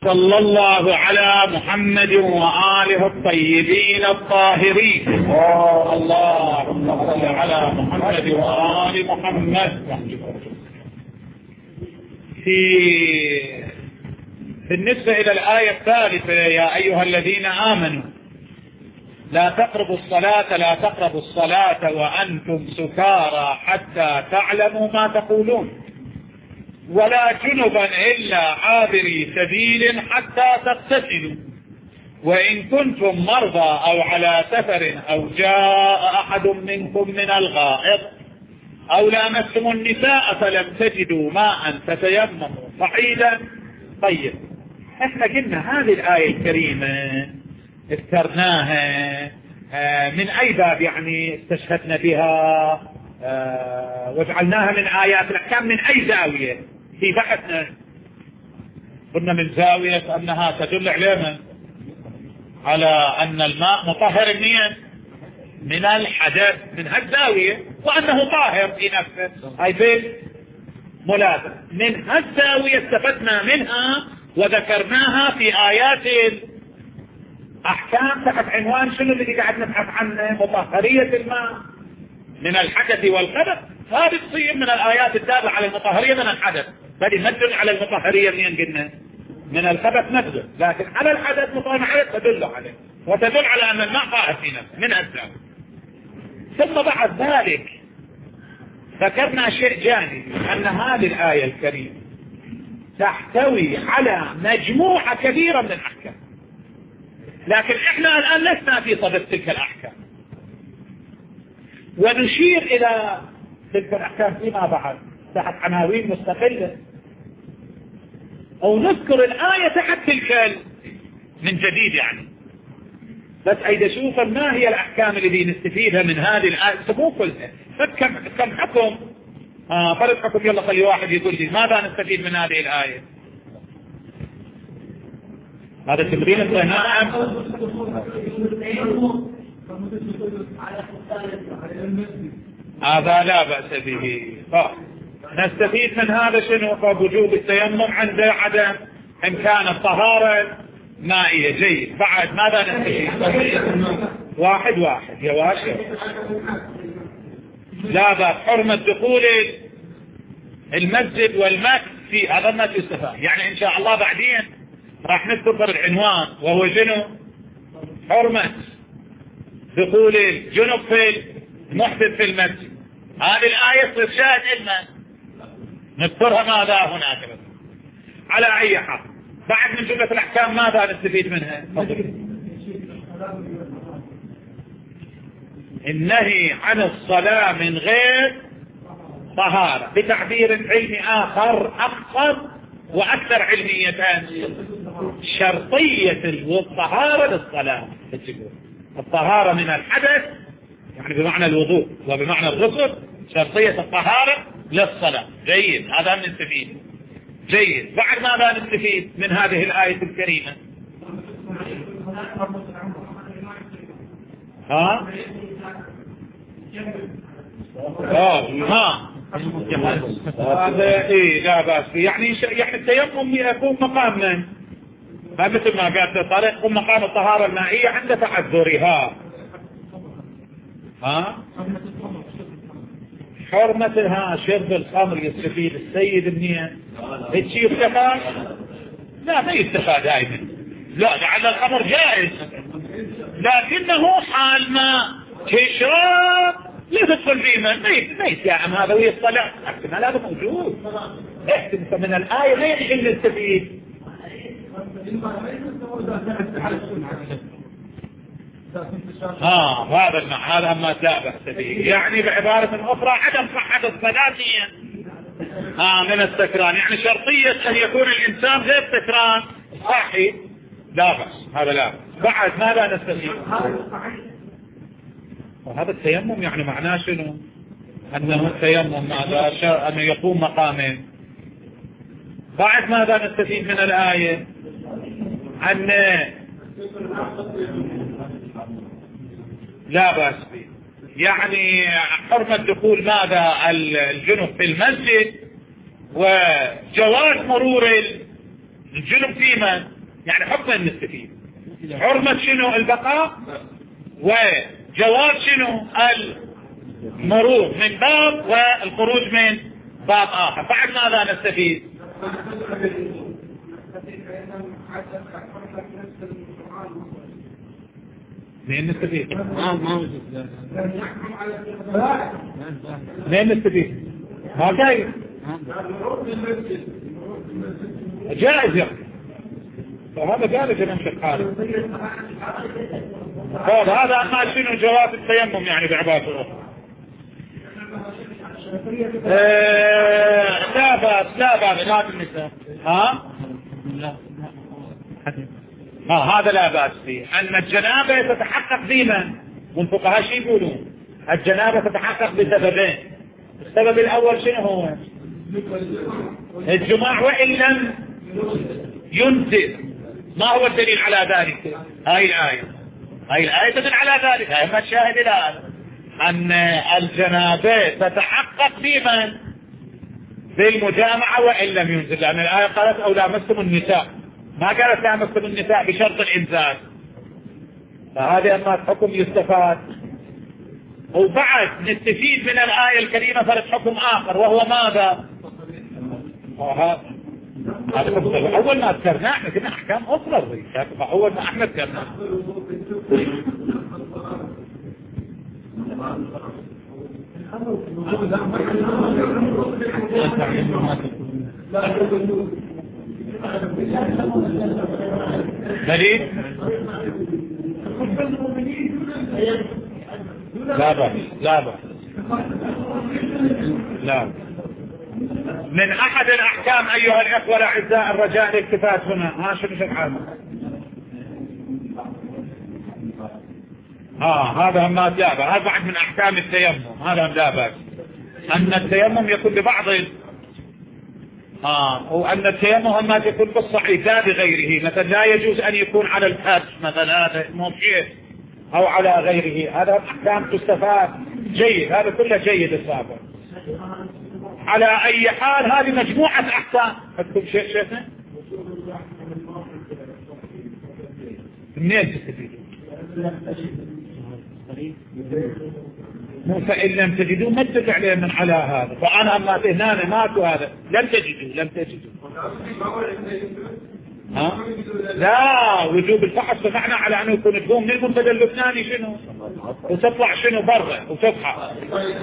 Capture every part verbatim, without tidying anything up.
صلى الله على محمد وآله الطيبين الطاهرين. اللهم صل على محمد وآل محمد. في بالنسبة إلى الآية الثالثة: يا أيها الذين آمنوا لا تقربوا الصلاة لا تقربوا الصلاة وأنتم سكارى حتى تعلموا ما تقولون ولا جنبا إلا عابري سبيل حتى تغتسلوا وإن كنتم مرضى أو على سفر أو جاء أحد منكم من الغائط أو لامستم النساء فلم تجدوا ماء فتيمموا صعيدا طيب. احنا قلنا هذه الآية الكريمة افترناها من أي باب؟ يعني استشهدنا بها وجعلناها من آيات الأحكام من أي زاوية في بحثنا؟ قلنا من زاوية أنها تدل علينا على أن الماء مطهر منين؟ من الحدث، من هالزاوية، وأنه طاهر في نفسه، هاي بيت ملازم. من هالزاوية استفدنا منها وذكرناها في آيات الأحكام تحت عنوان شنو اللي قاعد نبحث عنه؟ مطهرية الماء من الحدث والخبث. هذه تصير من الآيات الدالة على المطهرية من الحدث، هذه ما تدل على المطهرية منين قلنا؟ من الخبث نفسه، لكن على الحدث مطهر حدث تدل عليه وتدل على أن الماء طاهر في نفسه من الزاوية. ثم بعد ذلك ذكرنا شيء جانبي، أن هذه الآية الكريمة تحتوي على مجموعة كبيرة من الأحكام، لكن احنا الآن لسنا في صدد تلك الأحكام، ونشير إلى تلك الأحكام فيما بعد تحت عناوين مستقلة، أو نذكر الآية تحت تلك من جديد يعني. بس أيضا شوف ما هي الأحكام اللي نستفيدها من هذه الآية، مو كلها، فكم كم حكم آه فرد حكم. يلا خلي واحد يقول لي ماذا نستفيد من هذه الآية؟ هذا تمرين الصناعة. هذا لا بأس به. نستفيد من هذا شنو؟ وجوب التيمم عند عدم إمكان الطهارة مائية. جيد. بعد ماذا نستفيد؟ واحد واحد يا واشر. لا بأس. حرمة دخول المسجد والمكس في هذا ما تستفاد، يعني إن شاء الله بعدين راح نذكر العنوان وهو شنو؟ حرمة دخول الجنب في المحدث في المسجد. هذه الآية تصير شاهد إلنا نذكرها ماذا هناك. بس على أي حال بعد من جملة الأحكام ماذا نستفيد منها؟ النهي عن الصلاة من غير طهارة، بتعبير علمي آخر أخصر وأكثر علمية، شرطية الطهارة للصلاة. الطهارة من الحدث يعني بمعنى الوضوء وبمعنى الغسل، شرطية الطهارة للصلاة. جيد. هذا نستفيد. جيد. بعد ماذا نستفيد من هذه الآية الكريمة؟ ها؟ اه ها هذا ايه لا بأس. يعني يعني التيمم يكون مقام من؟ مثل ما قالت طارق يكون مقام الطهارة المائية عند تعذرها. ها؟ حرمتها شرب الخمر يستفيد السيد منين؟ هيك يستفاد؟ لا ما يستفاد دائما. لا لعل الخمر جائز، لكنه حال ما تشرب لا تدخل فيه من ما يتيام هذا ويصطلع. احتمال هذا موجود. احتمال من الآية ما يجب أن نستفيد. ها هذا المعنى هذا ما لا بأس به. يعني بعبارة أخرى عدم صحة الصلاة ها من السكران، يعني شرطية أن يكون الإنسان غير سكران صحي لا بأس. هذا لا بأس. بعد ماذا نستفيد؟ وهذا التيمم يعني معناه شنو؟ أنه التيمم ماذا؟ أنه يقوم مقامه. بعد ماذا نستفيد من الآية؟ أن لا بأس به، يعني حرمة دخول ماذا؟ الجنب في المسجد، وجواز مرور الجنب في من؟ يعني حكم نستفيد حرمة شنو البقاء وجواز شنو المرور من باب والخروج من باب آخر. بعد ماذا نستفيد؟ مين نستفيد؟ مين نستفيد؟ ما جايز جائز يعني فهذا جائز نمشي حاله. هذا ما شنو جواز التيمم يعني بعبارة أخرى. آه لا بأس لا بأس ما بالنسبة ها ها هذا لا بأس فيه. أن الجنابة تتحقق بمن؟ والفقهاء شو يقولون؟ الجنابة تتحقق بسببين. السبب الأول شنو هو؟ الجماع وإن لم ينزل. ما هو الدليل على ذلك؟ هاي الآية هاي الآية تدل على ذلك. هاي ما تشاهد الآن أن الجنابة تتحقق بمن؟ بالمجامعة وإن لم ينزل، لأن الآية قالت أو لامستم النساء، ما قالت لامستم النساء بشرط الإنزال. فهذا أما حكم يستفاد. وبعد نستفيد من الآية الكريمة فرد حكم آخر وهو ماذا؟ هذا هذا أول ما ذكرنا احنا كنا أحكام أخرى أول ما احنا ذكرنا دليل لا بأس لا بأس لا. من أحد الأحكام أيها الأخوة الأعزاء الرجاء الالتفات هنا. ها شنو شنو ها هذا ما لا بأس. هذا بعد من أحكام التيمم. هذا لا بأس أن التيمم يكون ببعض اه وأن التيمم ما يكون بالصحيح لا بغيره. مثلا لا يجوز أن يكون على الفرش مثلا هذا ممكن أو على غيره. هذا أحكام تستفاد جيد. هذا كله جيد السابق. على أي حال هذه مجموعة أحكام. أكتب شيء شيخنا منين تستفيدوا؟ فإن لم تجدوا ما اتفق عليه من على هذا. فأنا أما هنا ماتوا هذا لم تجدوا لم تجدوا ها؟ لا وجوب الفحص بمعنى على أنه يكون تقوم من المنتدى اللبناني شنو وتطلع شنو برا وتفحص.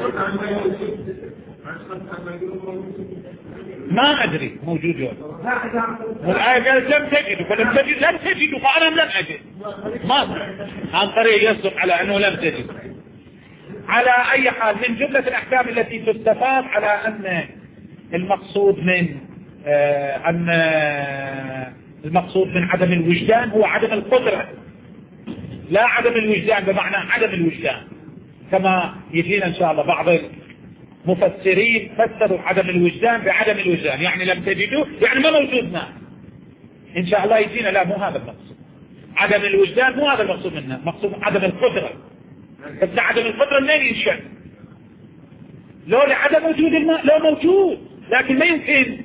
ما أدري موجود يوم والآية قالت لم تجدوا فلم تجد لم تجدوا فأنا لم أجد ما عن طريق يصدق على أنه لم تجد. على أي حال من جملة الأحكام التي تستفاد على أن المقصود من آه أن آه المقصود من عدم الوجدان هو عدم القدرة لا عدم الوجدان بمعنى عدم الوجدان كما يجينا إن شاء الله بعض المفسرين فسروا عدم الوجدان بعدم الوجدان يعني لم تجدوا يعني ما موجود ماء. إن شاء الله يجينا لا مو هذا المقصود. عدم الوجدان مو هذا المقصود منه. مقصود عدم القدرة. بس عدم القدرة منين ينشأ؟ لو لعدم وجود الماء لو موجود لكن ما يمكن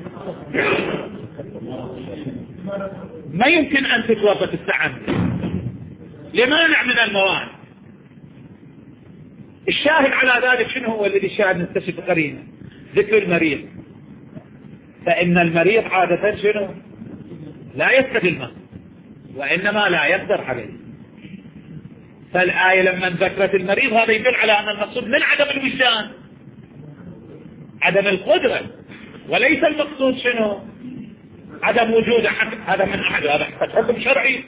ما يمكن أن تتوظف التعامل لمانع من الموانع. الشاهد على ذلك شنو هو الذي الشاهد نستشف قرينه؟ ذكر المريض. فإن المريض عادة شنو؟ لا يفقد الماء وإنما لا يقدر عليه. فالآية لما ذكرت المريض هذا يدل على أن المقصود من عدم الوجدان عدم القدرة وليس المقصود شنو؟ عدم وجود أحد. هذا من أحد هذا حكم شرعي.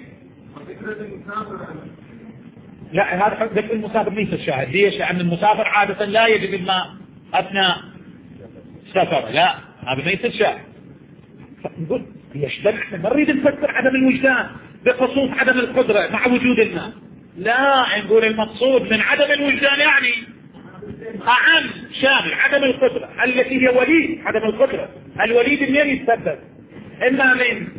لا هذا حكم ذكر المسافر ليس الشاهد. ليش؟ لأن المسافر عادة لا يجد الماء أثناء سفر. لا هذا ليس الشاهد. فنقول يشبه احنا ما نريد نفسر عدم الوجدان بخصوص عدم القدرة مع وجود الماء. لا نقول المقصود من عدم الوجدان يعني أعم شامل عدم القدرة التي هي وليد عدم القدرة. الوليد منين يتسبب؟ إما من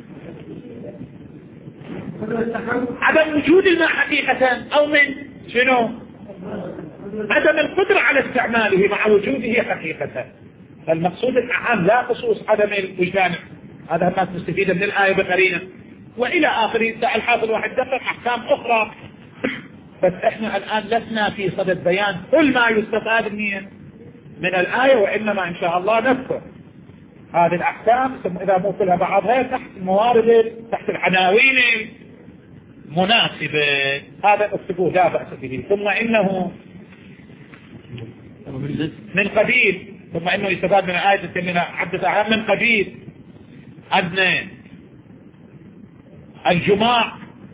عدم وجود الماء حقيقة أو من شنو؟ عدم القدرة على استعماله مع وجوده حقيقة. فالمقصود الأعم لا خصوص عدم الوجدان هذا الناس مستفيدة من الآية بقرينة وإلى آخره. الحافظ واحد ذكر أحكام أخرى، بس إحنا الآن لسنا في صدد بيان كل ما يستفاد من الآية، وإنما إن شاء الله نذكر هذه الأحكام إذا مو كلها بعضها تحت الموارد، تحت العناوين مناسبة. هذا اكتبوه لا بأس به. ثم إنه من قبيل، ثم إنه يستفاد من الآية التي حدث عنها من قبيل أن الجماع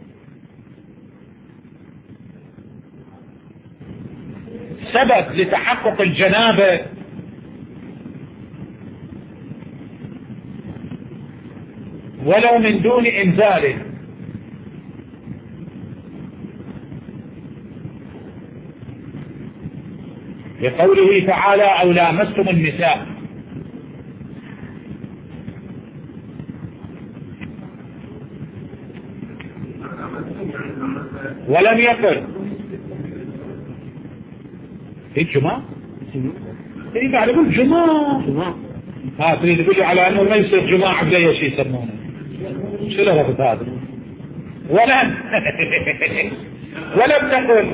سبب لتحقق الجنابة ولو من دون إنزاله، لقوله تعالى أو لامستم النساء. ولم يقل في الجماع ايه بعد يقول جماع ها تريد تقول على انه ما يصير جماع بلا شيء يسمونه شو لغة هذا. ولم ولم تقل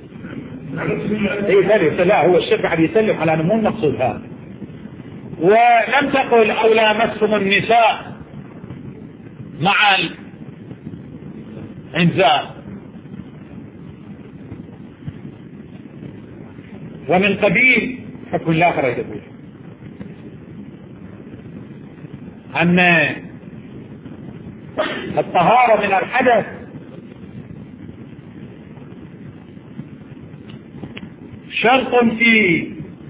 ايه لا هو الشيخ بعد يسلم على انه مو المقصود هذا. ولم تقل او لامستم النساء مع الانزال. ومن قبيل حكم الآخر يقول أن الطهارة من الحدث شرط في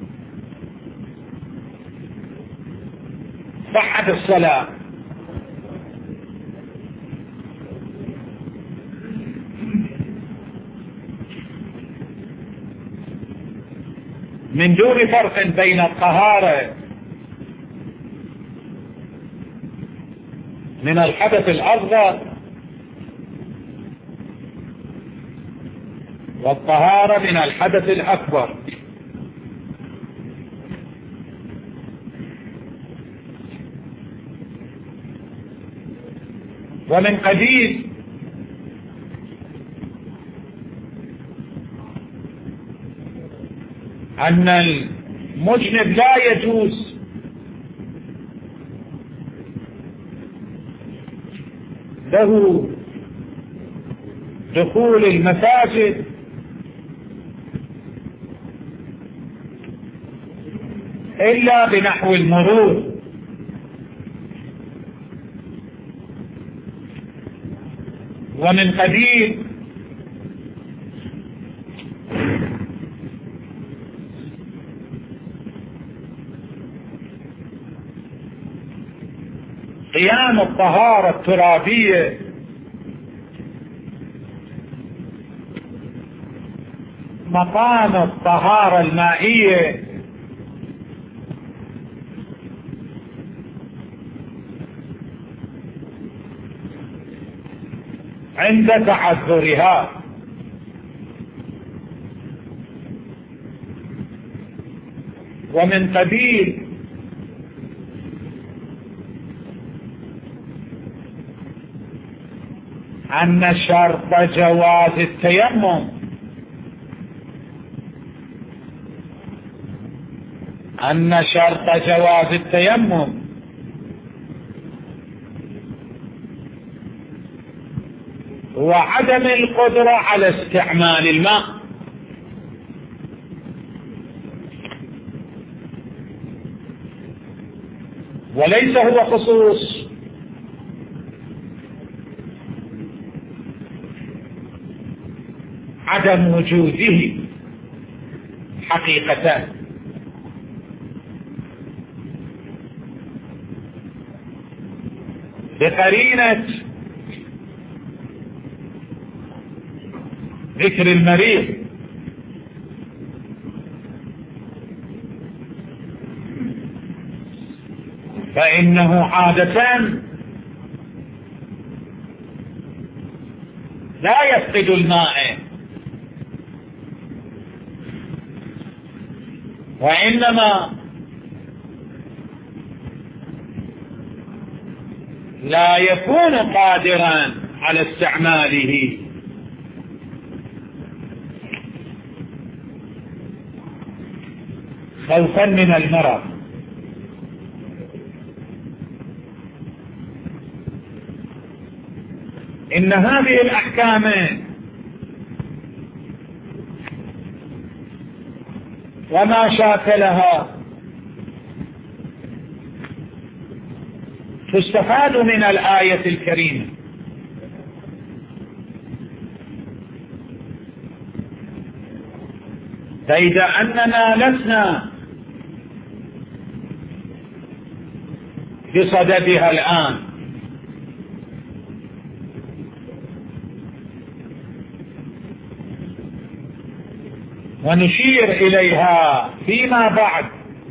صحة الصلاة، من دون فرق بين الطهارة من الحدث الأصغر والطهارة من الحدث الأكبر. ومن قبيل أن المجنب لا يجوز له دخول المساجد إلا بنحو المرور، ومن قبيل قيام الطهارة الترابية مقام الطهارة المائية عند تعذرها. ومن قبيل أن شرط جواز التيمم أن شرط جواز التيمم هو عدم القدرة على استعمال الماء، وليس هو خصوص عدم وجوده حقيقة. بقرينة ذكر المريض فإنه عادة لا يفقد الماء، وإنما لا يكون قادرا على استعماله. خوفا من المرض. إن هذه الأحكام وما شاكلها تستفاد من الآية الكريمة، بيد أننا لسنا بصددها الآن، ونشير إليها فيما بعد.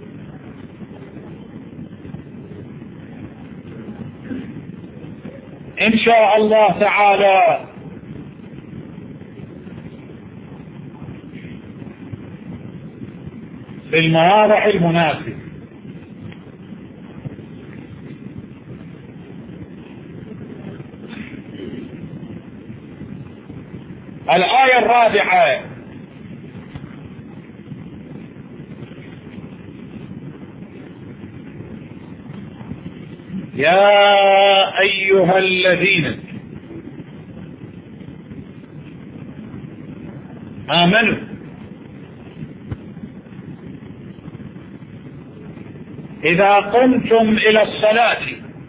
إن شاء الله تعالى في المواضع المناسبة. الآية الرابعة: يا أيها الذين آمنوا إذا قمتم إلى الصلاة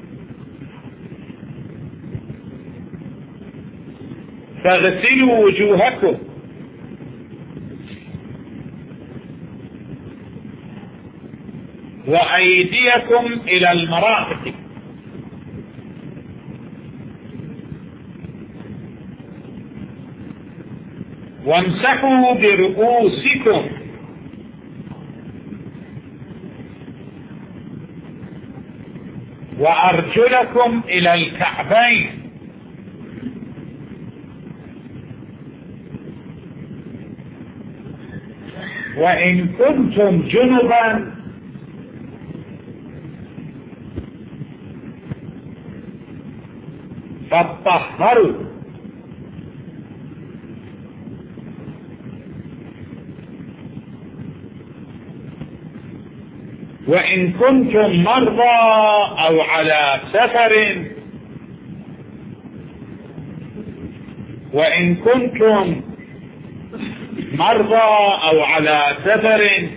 فاغسلوا وجوهكم وأيديكم إلى المرافق وامسحوا برؤوسكم وأرجلكم إلى الكعبين وإن كنتم جنبا فاطهروا وإن كنتم مرضى أو على سفر وإن كنتم مرضى أو على سفر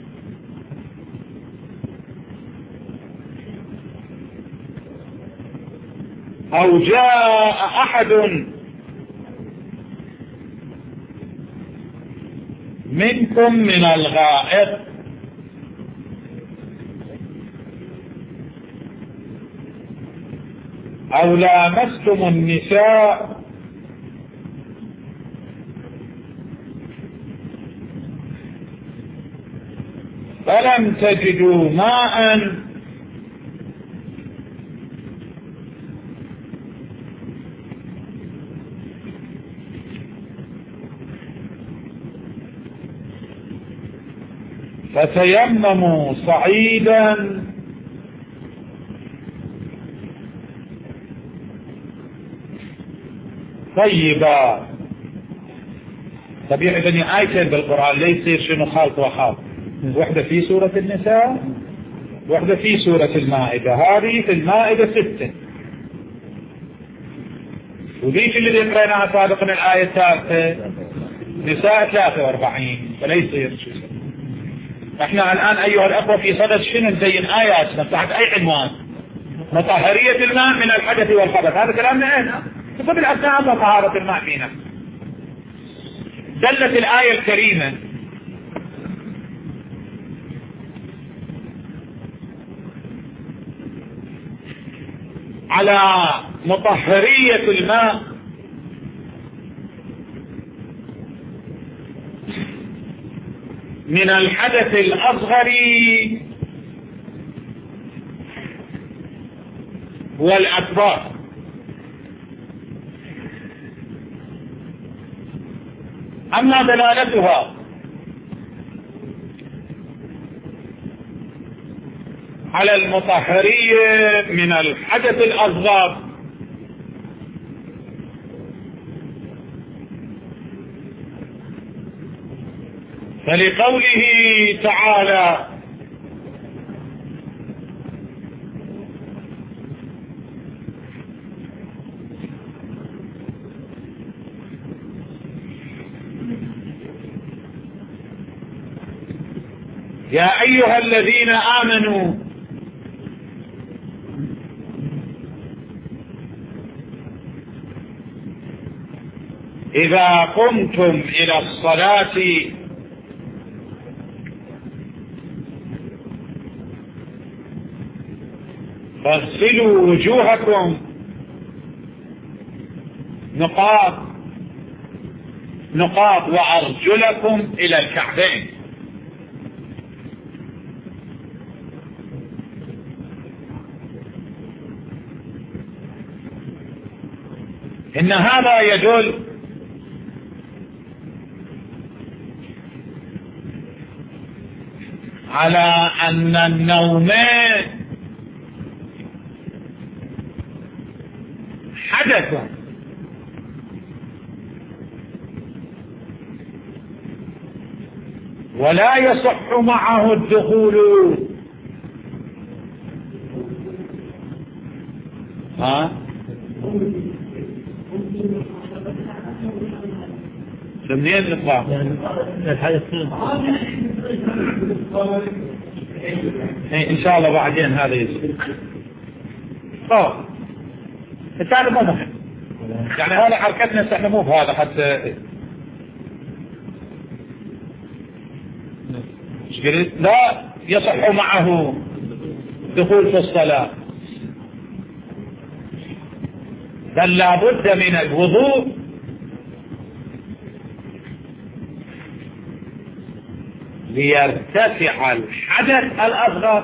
أو جاء أحد منكم من الغائط أو لامستم النساء فلم تجدوا ماء فتيمموا صعيدا طيبا. طبيعي بني آيتين بالقرآن ليه يصير شنو خالط وخالط؟ واحدة في سورة النساء واحدة في سورة المائدة. هذه في المائدة ستة وذيك اللي قرأناها سابقا الآية الثالثة نساء ثلاثة وأربعين. فليس يصير. احنا الآن أيها الأخوة في صدد شنو نزين آياتنا تحت أي عنوان؟ مطهرية الماء من الحدث والخبث. هذا كلامنا هنا بسبب الأسنان وطهارة الماء فينا. دلت الآية الكريمة على مطهرية الماء من الحدث الأصغر والأكبر. أما دلالتها على المطهرية من الحدث الأصغر، فلقوله تعالى: يا أيها الذين آمنوا إذا قمتم إلى الصلاة فاغسلوا وجوهكم نقاط نقاط وأرجلكم إلى الكعبين. إن هذا يدل على أن النومين حدث، ولا يصح معه الدخول ها منين نطلع ان شاء الله بعدين هذا يصير. اه الثاني ما مهم، يعني هذا حركتنا احنا مو بهذا حتى لا يصح معه دخول في الصلاة، بل لابد من الوضوء ليرتفع الحدث الأصغر،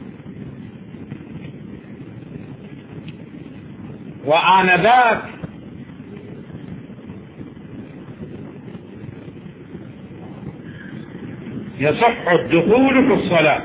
وآنذاك يصح الدخول في الصلاة.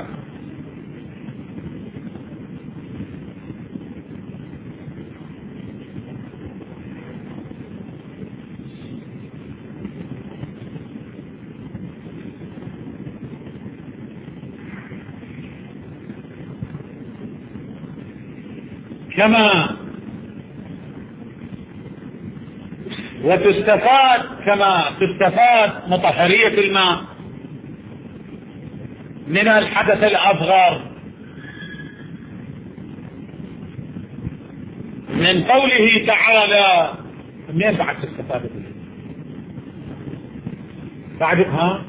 كما وتستفاد كما تستفاد مطهرية الماء من الحدث الأصغر من قوله تعالى. منين بعد تستفاد بعدها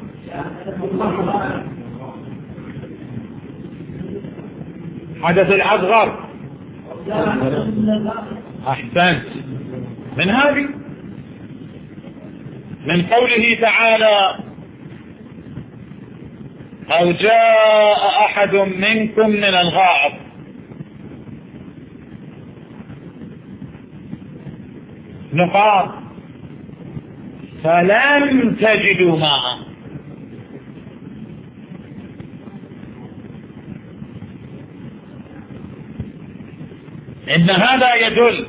حدث الأصغر؟ أحسنت. من هذه من قوله تعالى: أو جاء أحد منكم من الغائط نقاط فلم تجدوا ماء. إن هذا يدل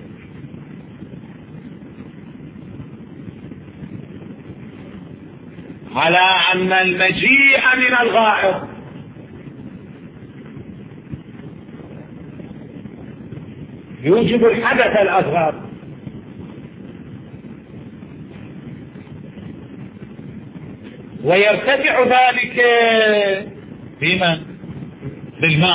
على أن المجيء من الغائط يوجب الحدث الأصغر، ويرتفع ذلك بمن؟ بالماء.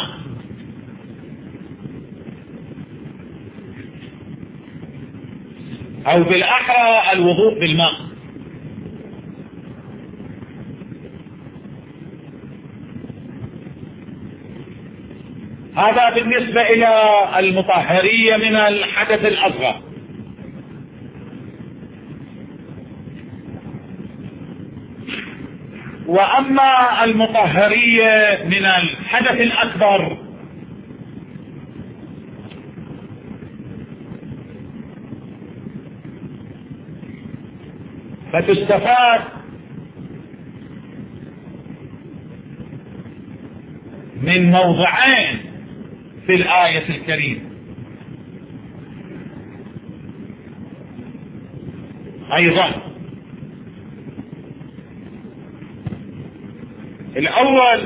أو بالأحرى الوضوء بالماء. هذا بالنسبة إلى المطهرية من الحدث الأصغر. وأما المطهرية من الحدث الأكبر فتستفاد من موضعين في الآية الكريمة. أيضا الأول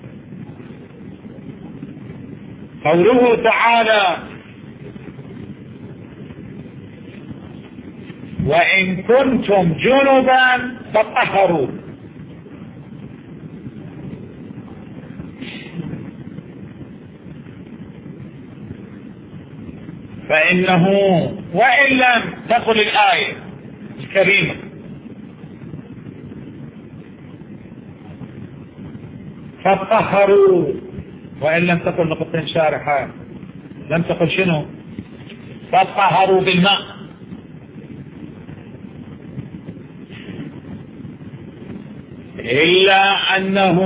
قوله تعالى: وإن كنتم جنبا فطهروا. فإنه وإن لم تقل الآية الكريمة فطهروا، وإن لم تقل نقطتين شارحة، لم تقل شنو؟ فطهروا بالماء. إلا أنه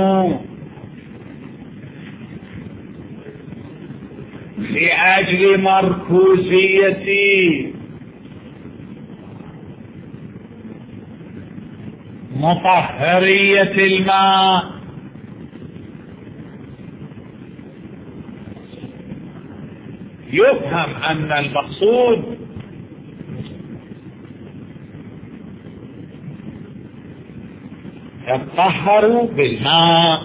لأجل مركوزية مطهرية الماء يفهم أن المقصود يطهروا بالماء.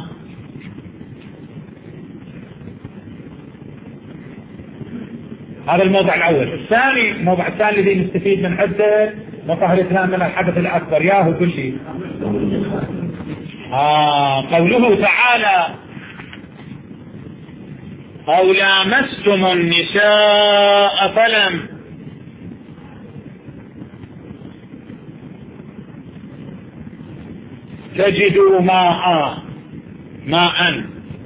هذا الموضع الأول. الثاني، الموضع الثاني الذي نستفيد من عدة مطهرتنا من الحدث الأكبر، ياهو كل شيء. آه قوله تعالى: أو لامستم النساء فلم تجدوا ماء ماء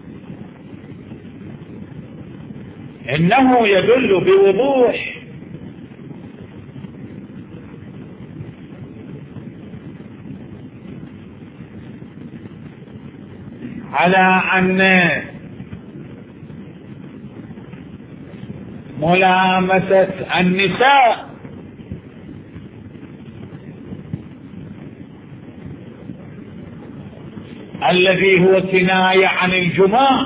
إنه يدل بوضوح على أن ملامسة النساء الذي هو كناية عن الجماع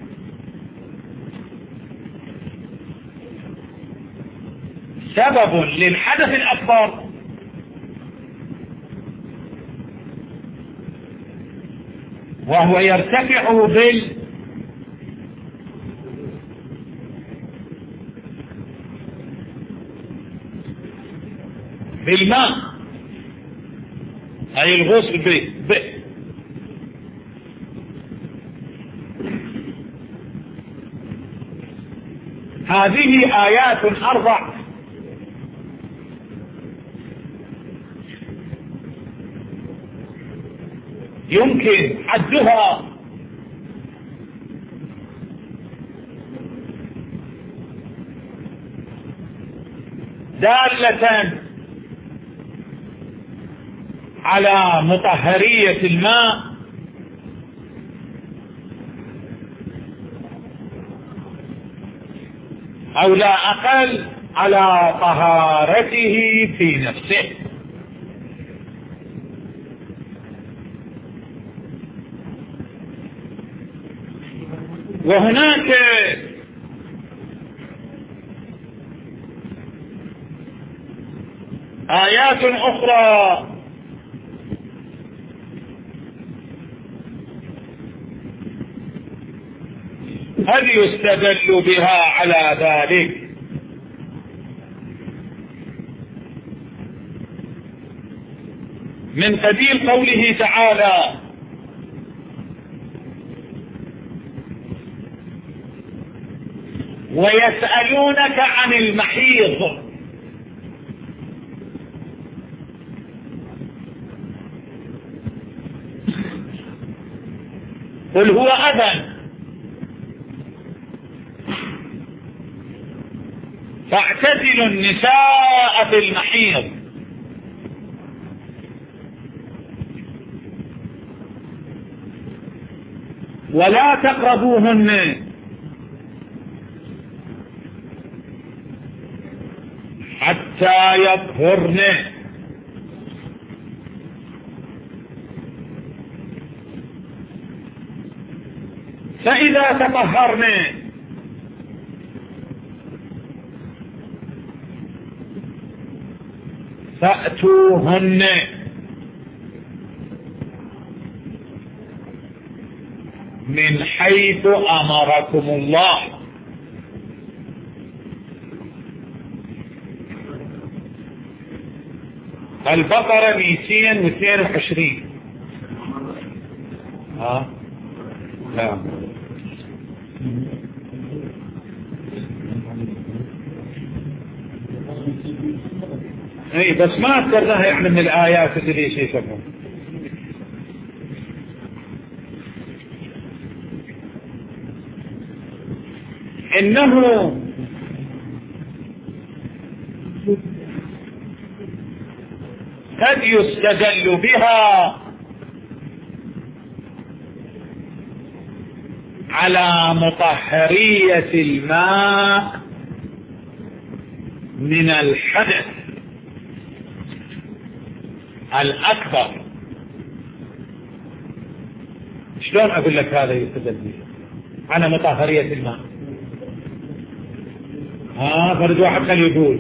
سبب للحدث الأكبر، وهو يرتفع بال بالماء، أي الغسل به ب... هذه آيات أربع يمكن حدها دالة على مطهرية الماء أو لا أقل على طهارته في نفسه. وهناك آيات أخرى هل يستدل بها على ذلك؟ من قبيل قوله تعالى: ويسألونك عن المحيض قل هو أذى فاعتزلوا النساء في المحيض ولا تقربوهن حتى يطهرن. فإذا تطهرن فأتوهن من حيث أمركم الله. البقرة مئتين واثنين وعشرين. ها لا اي بس ما اذكرناها يعني من الآيات اللي شيء يسمون. إنه قد يستدل بها على مطهرية الماء من الحدث الأكبر. شلون أقول لك هذا يستدل بها على مطهرية الماء؟ ها فرد واحد خليه يقول.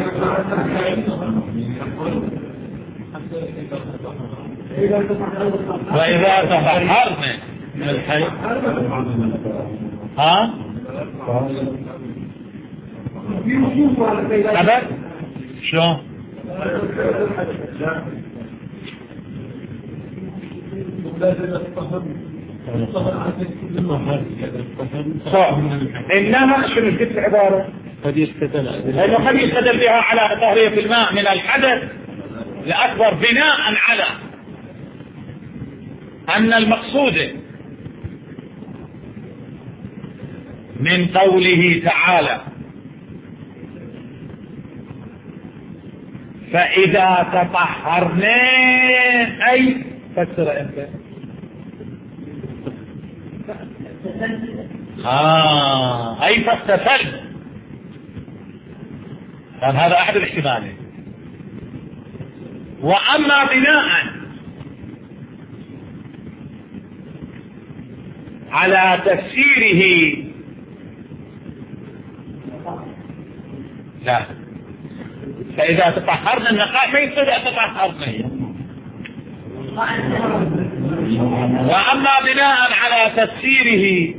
وإذا تطهرنا من الحيض. ها أبد شلون؟ إنما شنو قلت العبارة؟ قد يستدل لأنه قد يستدل بها على تطهير الماء من الحدث الأكبر بناء على أن المقصود من قوله تعالى فإذا تطهرنا أي فسر أنت آه أي فاستفل. كان هذا أحد الاحتمالين. وأما بناء على تفسيره لا فإذا تطهرنا النقاء ما يصير تطهرنا. وأما بناء على تفسيره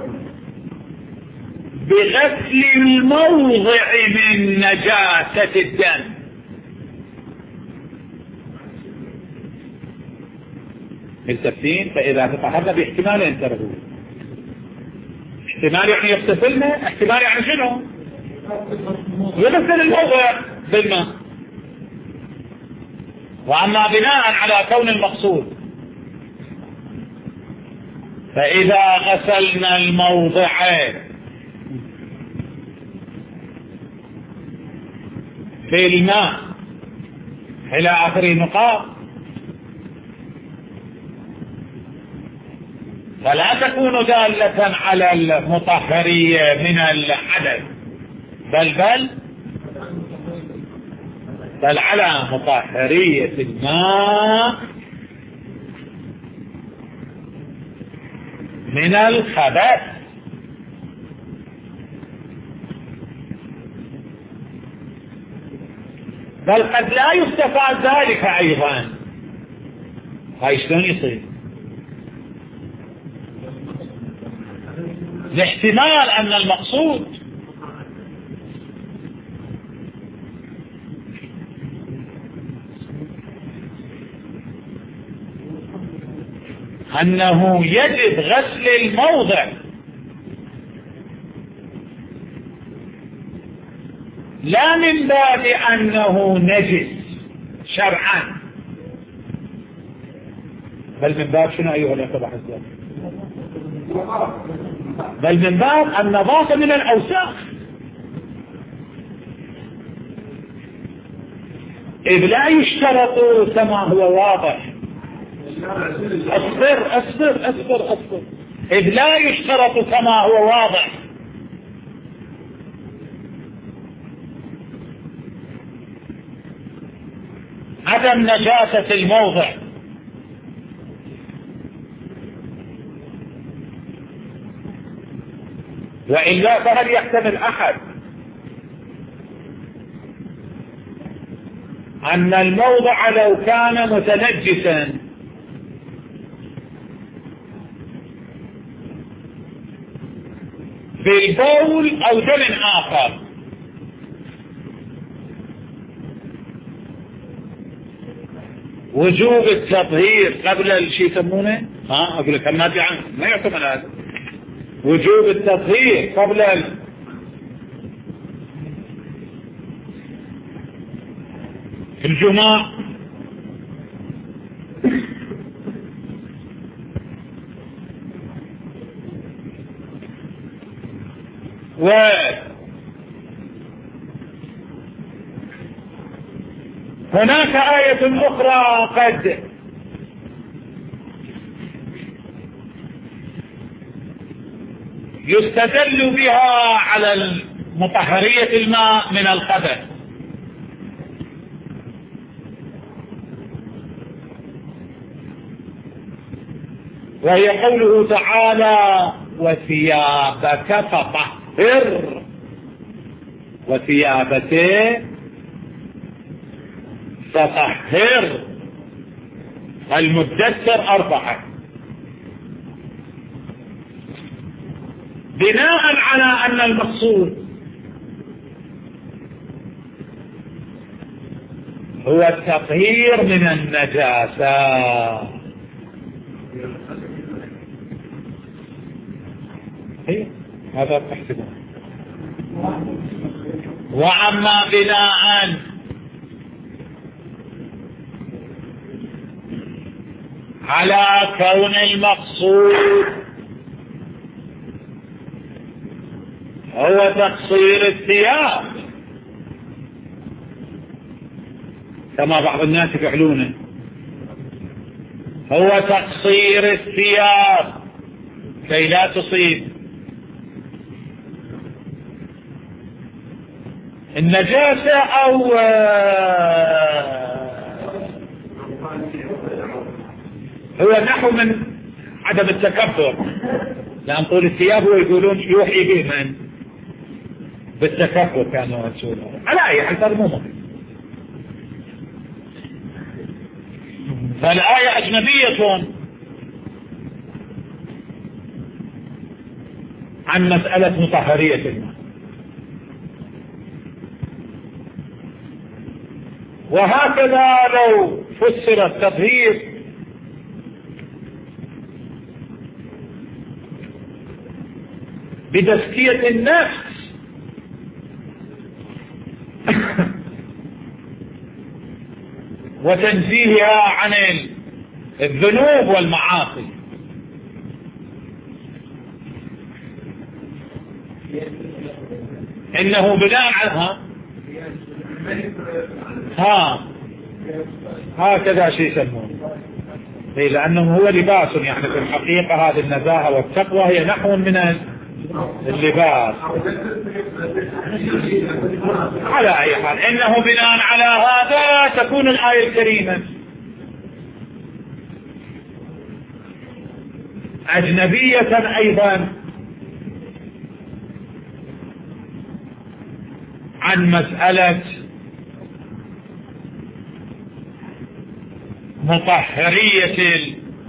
بغسل الموضع من نجاسة الدم التفسير فإذا تطهرنا باحتمالين ترى. احتمال يعني يغتسلنا، احتمال يعني شنو؟ يغسل الموضع بالماء. وأما بناء على كون المقصود فإذا غسلنا الموضع في الماء إلى آخر نقاط فلا تكون دالة على المطهرية من الحدث بل بل بل على مطهرية الماء من الخبث. بل قد لا يستفاد ذلك أيضا. هاي شلون يصير؟ لاحتمال أن المقصود أنه يجب غسل الموضع لا من باب أنه نجس شرعا بل من باب شنو أيها الأخوة الأحباب؟ بل من باب النظافة من الأوساخ. إذ لا يشترط كما هو واضح. أصبر أصبر أصبر أصبر إذ لا يشترط كما هو واضح عدم نجاسة الموضع وإلا فهل يحتمل أحد أن الموضع لو كان متنجسا بالبول أو دم آخر وجوب التطهير قبل الشيء يسمونه ها أقول لك ما عنه ما يعتمد هذا وجوب التطهير قبل ال... الجماع و هناك آية أخرى قد يستدل بها على مطهرية الماء من الخبث وهي قوله تعالى وثيابك فطهر وثيابك فطهر المدثر أربعة بناء على أن المقصود هو التطهير من النجاسة هذا تحسبه وأما بناء على كون المقصود هو تقصير الثياب كما بعض الناس يفعلونه هو تقصير الثياب كي لا تصيب النجاسة أو هو نحو من عدم التكبر لأن طول الثياب هو يقولون يوحي به من بالتكبر كانوا يقولون على أي حال مو مهم. فالآية أجنبية عن مسألة مطهرية الماء وهكذا لو فسر التطهير بتزكية النفس وتنزيهها عن الذنوب والمعاصي إنه بناء على ها هكذا شيء يسمونه لأنه هو لباس يعني في الحقيقة هذه النزاهة والتقوى هي نحو من اللباس على أي حال إنه بناء على هذا تكون الآية الكريمة أجنبية أيضا عن مسألة مطهرية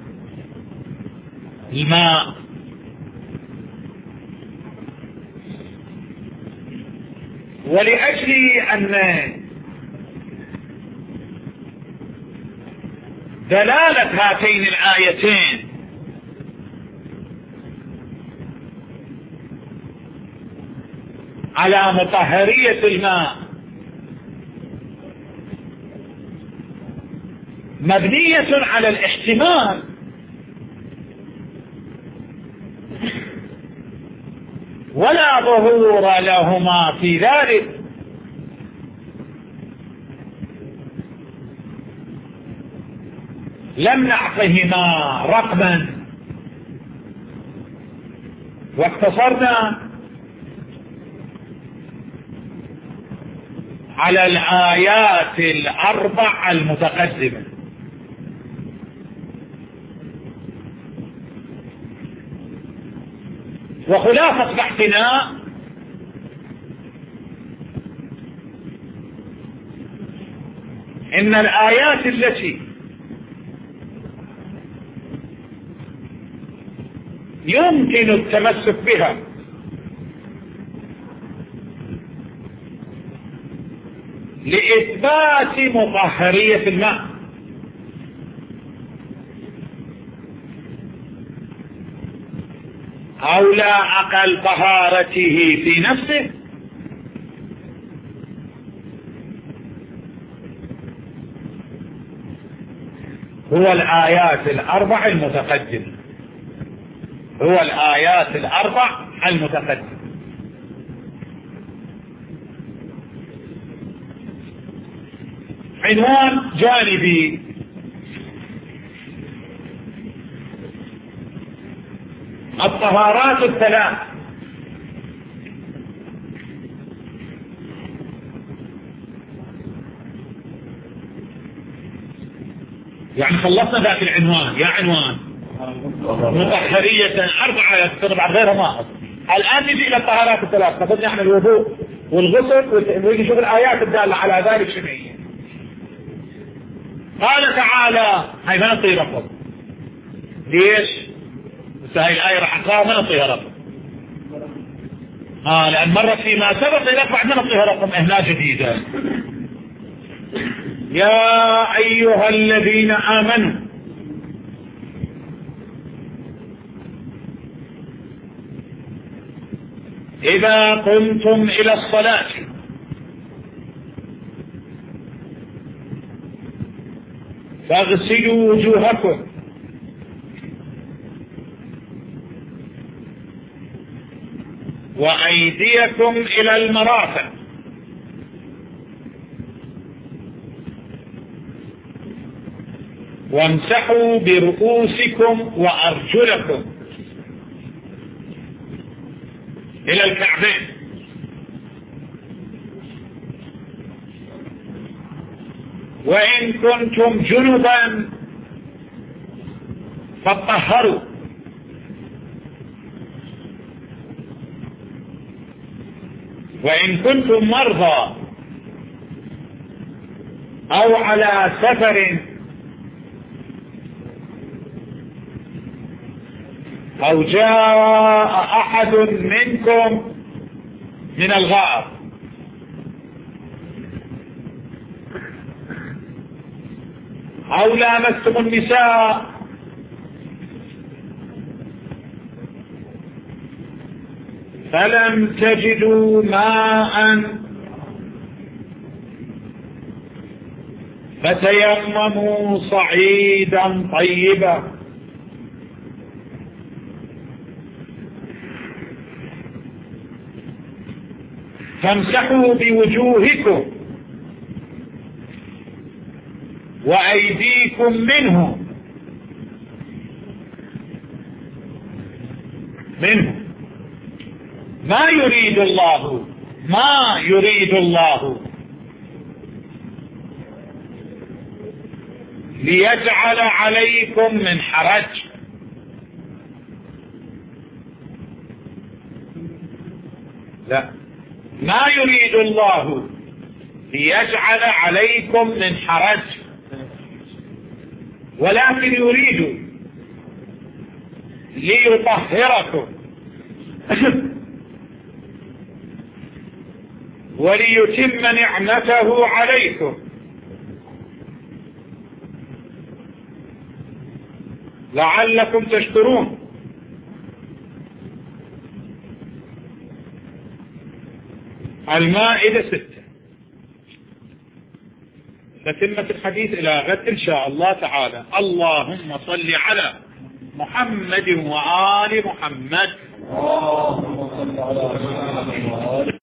الماء ولأجل أن دلالة هاتين الآيتين على مطهرية الماء مبنية على الاحتمال ولا ظهور لهما في ذلك لم نعطهما رقما واقتصرنا على الآيات الأربع المتقدمة وخلاصة بحثنا إن الآيات التي يمكن التمسك بها لإثبات مطهرية الماء أو لا أقل طهارته في نفسه هو الآيات الأربع المتقدمة هو الآيات الأربع المتقدمة عنوان جانبي: الطهارات الثلاث. يعني خلصنا ذاك العنوان. يا عنوان مطهرية أربعة يكثر بعد غيرها ما أصل. الآن نجي إلى الطهارات الثلاث. قصدنا احنا الوضوء والغسل ونيجي نشوف الآيات الدالة على ذلك شنو هي. قال تعالى: هاي ما نعطي رقم. ليش؟ بس هاي الآية راح أقرأها ما نعطيها رقم. آه لأن مرت فيما سبق إلى بعد ما نعطيها رقم. إهلا جديدة. يا أيها الذين آمنوا إذا قمتم إلى الصلاة فاغسلوا وجوهكم وأيديكم إلى المرافق وامسحوا برؤوسكم وأرجلكم إلى الكعبين وإن كنتم جنبا فطهروا وإن كنتم مرضى أو على سفر أو جاء أحد منكم من الغائط أو لامستم النساء فلم تجدوا ماء فتيمموا صعيدا طيبا فامسحوا بوجوهكم وأيديكم منه منه ما يريد الله ما يريد الله ليجعل عليكم من حرج لا ما يريد الله ليجعل عليكم من حرج ولكن يريد ليطهركم وليتم نعمته عليكم لعلكم تشكرون. المائدة ستة. تتمة الحديث إلى غد إن شاء الله تعالى. اللهم صل على محمد وآل محمد. اللهم صل على محمد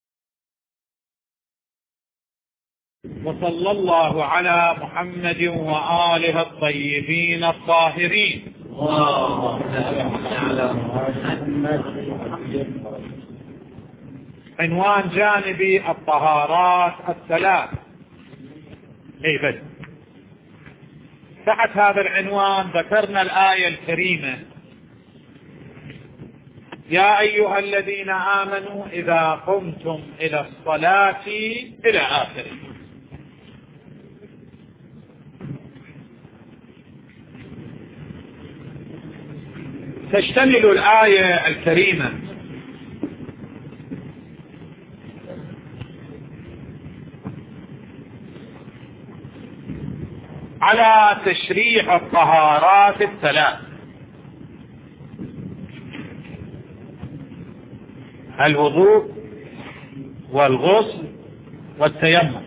وصلى الله على محمد وآله الطيبين الطاهرين. اللهم صل على محمد. عنوان جانبي: الطهارات الثلاث. اي بد تحت هذا العنوان ذكرنا الآية الكريمة يا أيها الذين آمنوا إذا قمتم إلى الصلاة إلى آخره. تشتمل الآية الكريمة على تشريع الطهارات الثلاث: الوضوء والغسل والتيمم.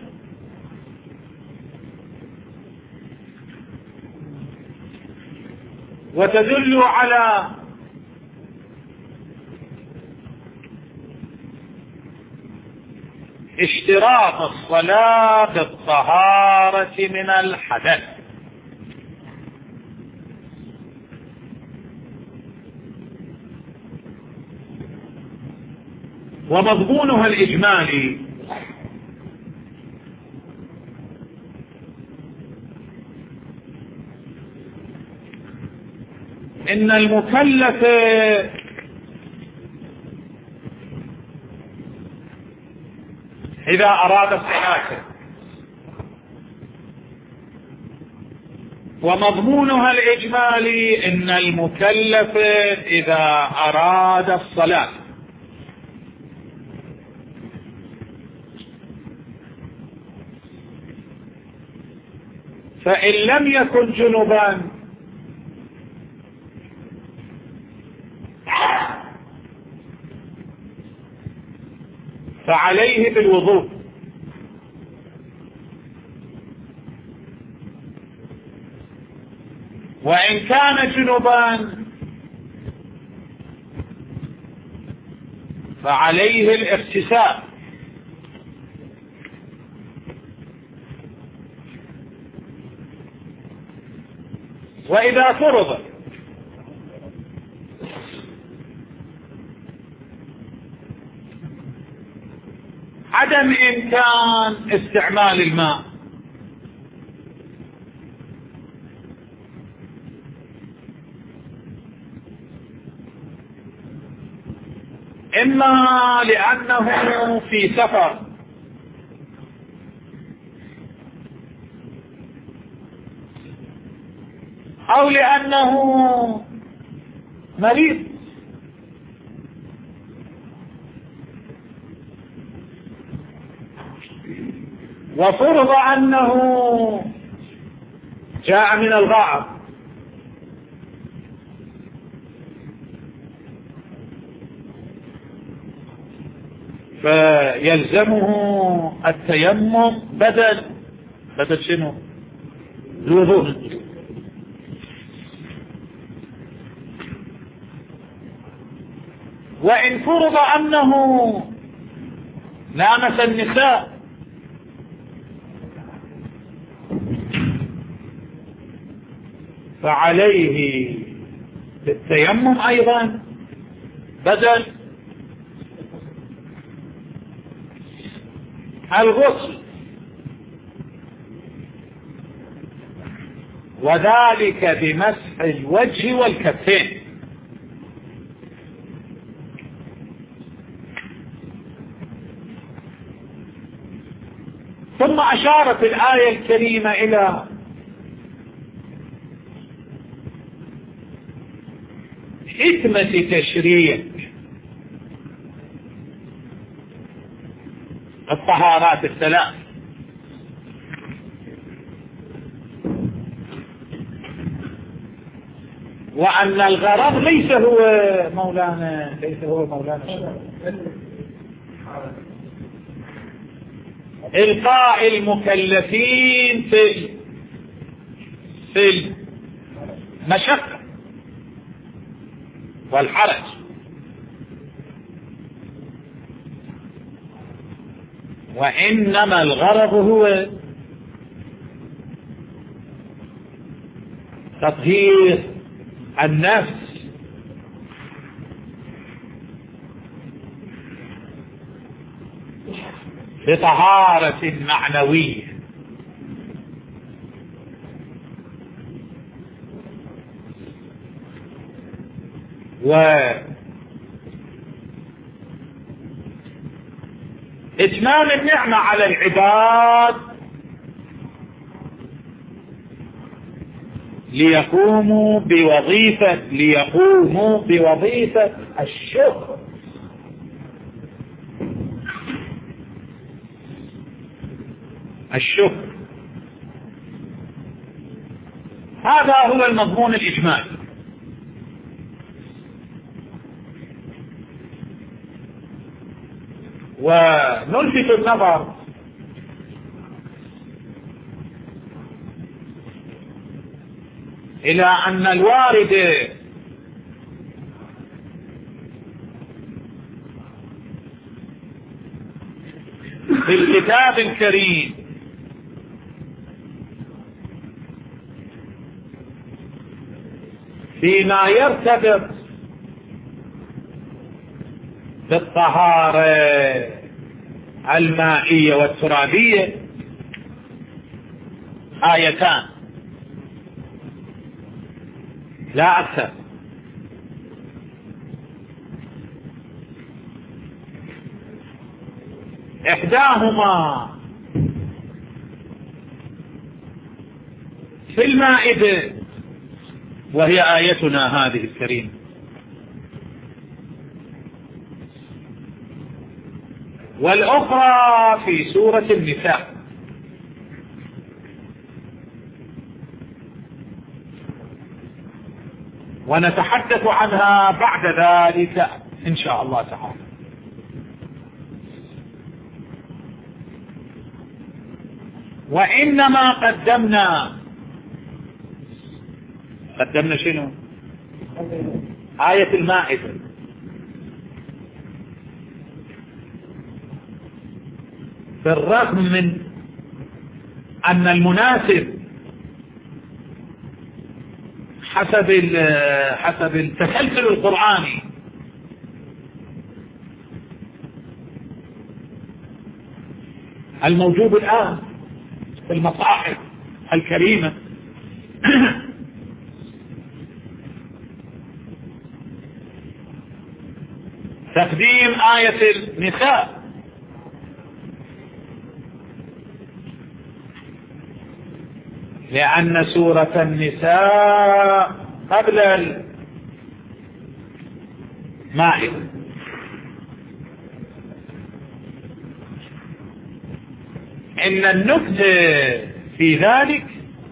وتدل على اشتراط الصلاة بالطهارة من الحدث. ومضمونها الإجمالي إن المكلف إذا أراد الصلاة، ومضمونها الإجمالي إن المكلف إذا أراد الصلاة فإن لم يكن جنبا فعليه بالوضوء، وإن كان جنبا فعليه الاغتسال. وإذا فرض عدم إمكان استعمال الماء إما لأنه في سفر أو لأنه مريض وفرض أنه جاء من الغائط فيلزمه التيمم بدل بدل شنو؟ الوضوء. وإن فرض أنه لامس النساء فعليه التيمم أيضا بدل الغسل، وذلك بمسح الوجه والكفين. ثم أشارت الآية الكريمة إلى حكمة تشريع الطهارات الثلاث، وأن الغرض ليس هو مولانا ليس هو مولانا إلقاء المكلفين في في المشقة والحرج، وإنما الغرض هو تطهير النفس بطهارة معنوية. إتمام النعمة على العباد ليقوموا بوظيفة ليقوموا بوظيفة الشكر. الشكر هذا هو المضمون الإجمالي. ونلفت النظر إلى أن الوارد في الكتاب الكريم فيما يرتبط بالطهارة المائية والترابية آيتان لا أكثر. إحداهما في المائدة وهي آيتنا هذه الكريمة، والأخرى في سورة النساء. ونتحدث عنها بعد ذلك إن شاء الله تعالى. وإنما قدمنا قدمنا شنو؟ آية المائدة. بالرغم من أن المناسب حسب حسب التسلسل القرآني الموجود الآن في المصاحف الكريمة تقديم آية النساء، لأن سورة النساء قبل المائدة. إن النكتة في ذلك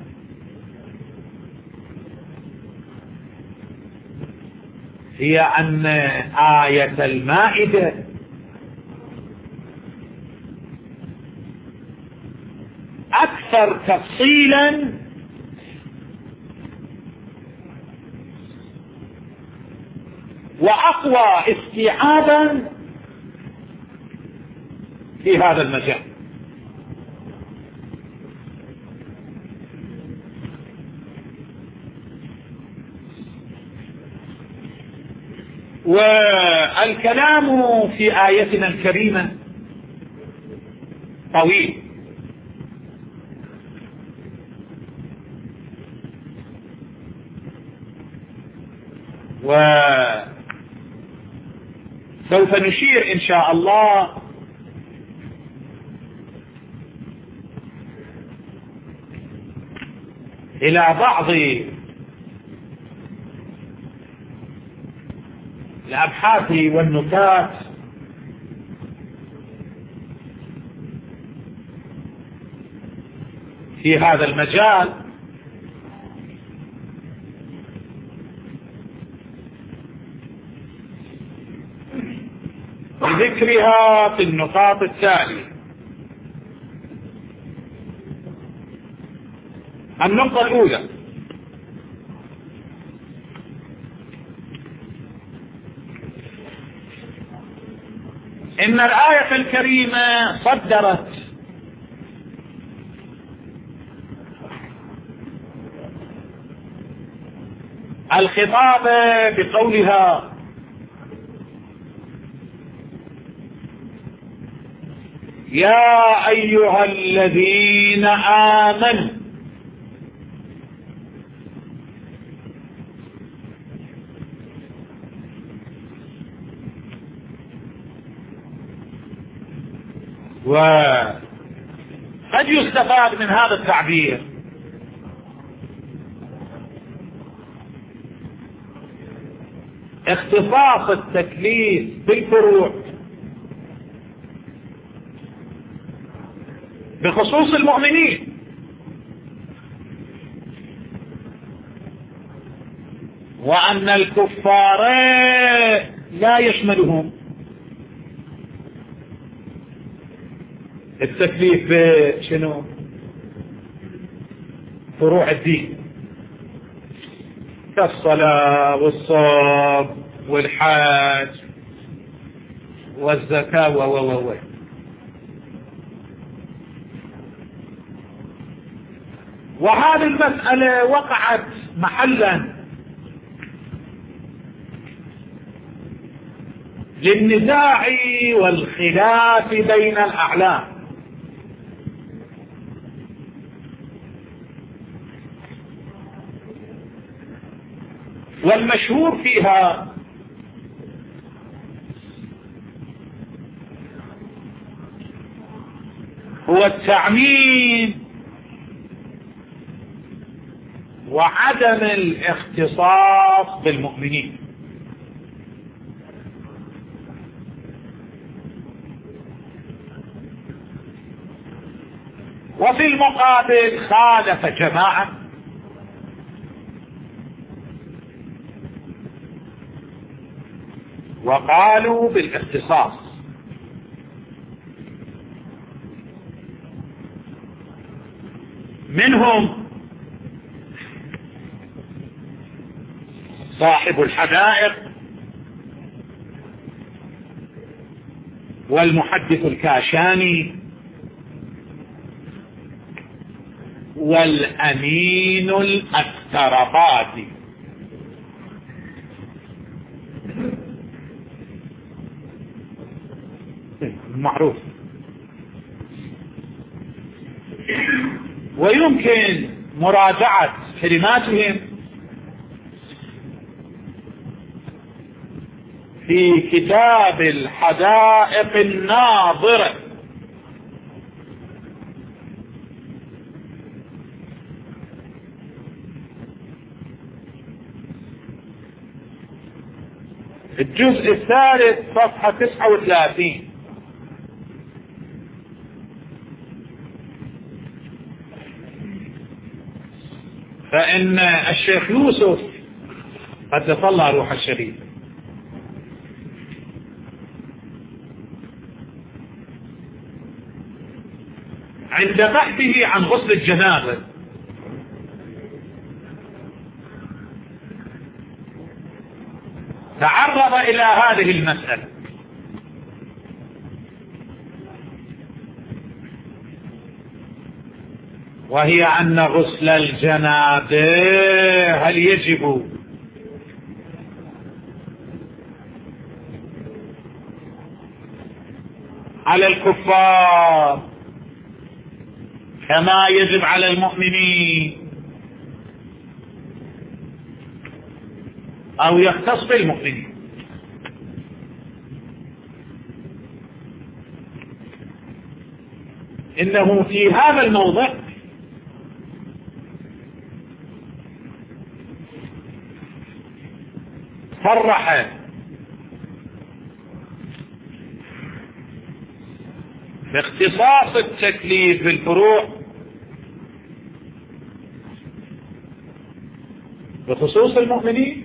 هي أن آية المائدة أكثر تفصيلا وأقوى استيعابا في هذا المجال. والكلام في آيتنا الكريمة طويل، وسوف نشير إن شاء الله إلى بعض الأبحاث والنكات في هذا المجال، بذكرها في النقاط التالية. النقطة الأولى: إن الآية الكريمة صدرت الخطاب بقولها: يا أيها الذين آمنوا وقد يستفاد من هذا التعبير اختصاص التكليف بالفروع بخصوص المؤمنين، وأن الكفار لا يشملهم التكليف بشنو؟ فروع الدين كالصلاة والصوم والحج والزكاة و و و وهذه المسألة وقعت محلا للنزاع والخلاف بين الأعلام، والمشهور فيها هو التعميم وعدم الاختصاص بالمؤمنين. وفي المقابل خالف جماعة وقالوا بالاختصاص، منهم صاحب الحدائق والمحدث الكاشاني والأمين الأسترابادي. معروف. ويمكن مراجعة كلماتهم في كتاب الحدائق الناظرة الجزء الثالث صفحة تسعة وثلاثين. فإن الشيخ يوسف قد صلى روح الشريف عند بحثه عن غسل الجنابة تعرض إلى هذه المسألة، وهي أن غسل الجنابة هل يجب على الكفار كما يجب على المؤمنين أو يختص بالمؤمنين. إنه في هذا الموضع صرح باختصاص التكليف بالفروع بخصوص المؤمنين،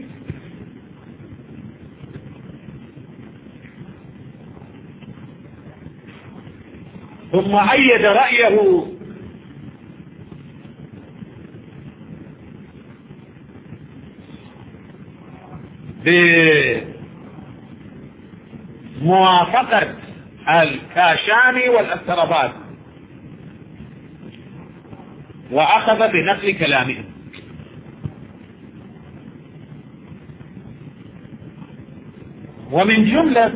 ثم أيد رأيه بموافقة الكاشاني والأسترابادي وأخذ بنقل كلامهم. ومن جملة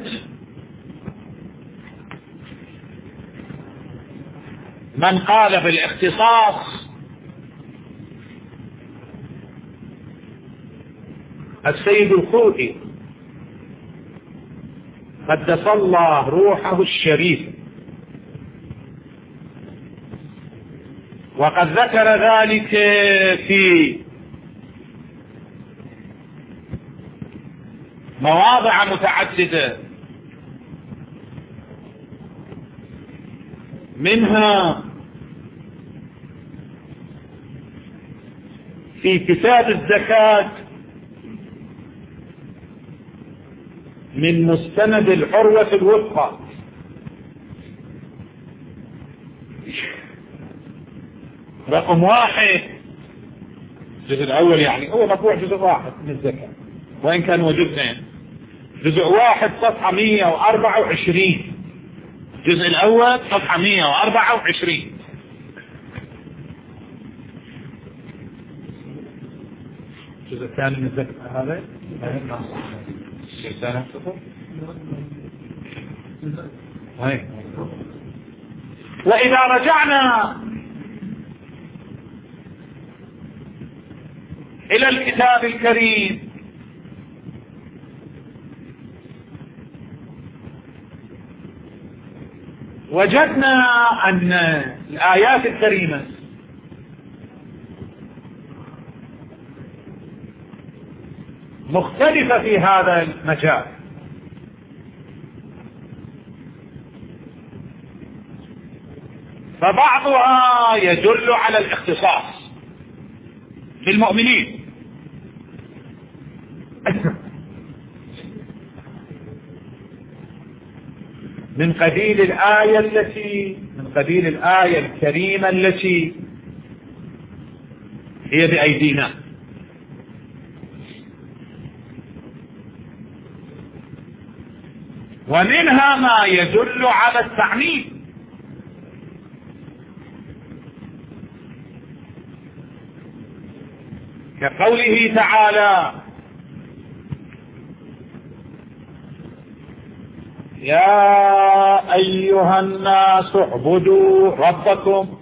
من قال بالاختصاص السيد الخوئي قدس الله روحه الشريف، وقد ذكر ذلك في مواضع متعددة، منها في كتاب الزكاة من مستند العروة الوثقى رقم واحد، الجزء الأول، يعني هو مطبوع جزء واحد من الزكاة وإن كان هو جزئين، جزء واحد صفحة مئة وأربعة وعشرين، الجزء الأول صفحة مئة وأربعة وعشرين. الجزء الثاني من الزكاة هذا وإذا رجعنا إلى الكتاب الكريم وجدنا أن الآيات الكريمة مختلفة في هذا المجال، فبعضها يدل على الاختصاص بالمؤمنين من قبيل الآية التي من قبيل الآية الكريمة التي هي بأيدينا، ومنها ما يدل على التعميم كقوله تعالى: يا أيها الناس اعبدوا ربكم.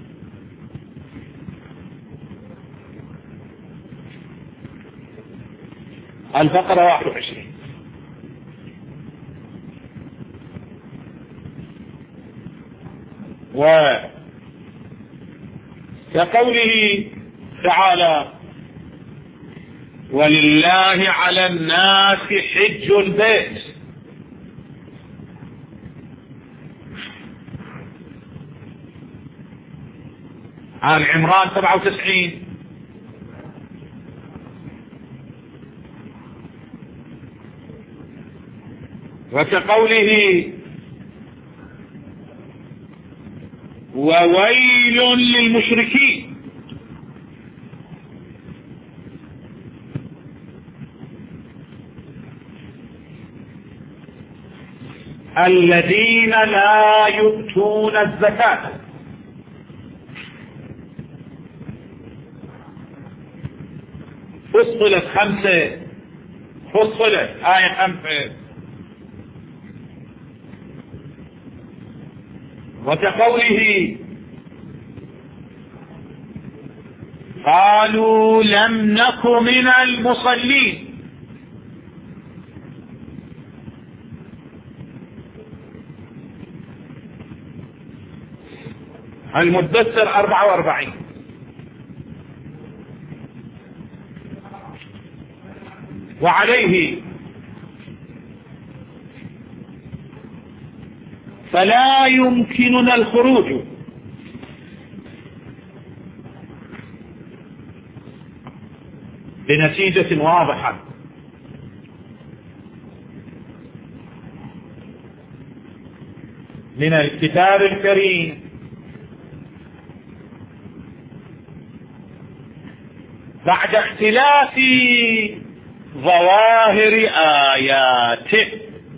البقرة واحد وعشرين. وكقوله تعالى: ولله على الناس حج البيت. آل عمران سبعة وتسعين. وكقوله: وويل للمشركين. الذين لا يؤتون الزكاة. فصلت خمسة، فصلت آية خمسة. وكقوله: قالوا لم نك من المصلين. المدثر أربعة وأربعين. وعليه: فلا يمكننا الخروج بنتيجة واضحة من الكتاب الكريم بعد اختلاف ظواهر آياته،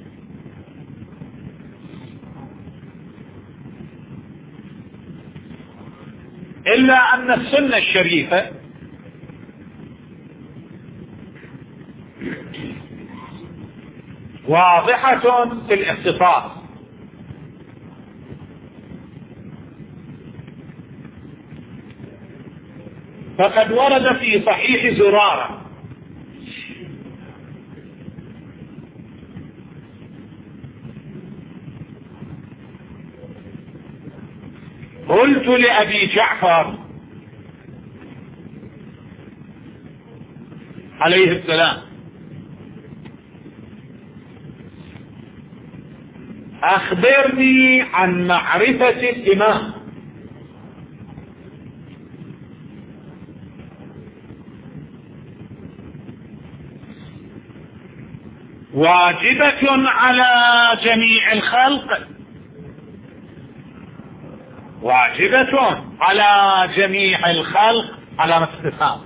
إلا أن السنة الشريفة واضحة في الاختصاص، فقد ورد في صحيح زرارة قلت لأبي جعفر عليه السلام أخبرني عن معرفة الإمام. واجبة على جميع الخلق، واجبة على جميع الخلق علامة استفهام.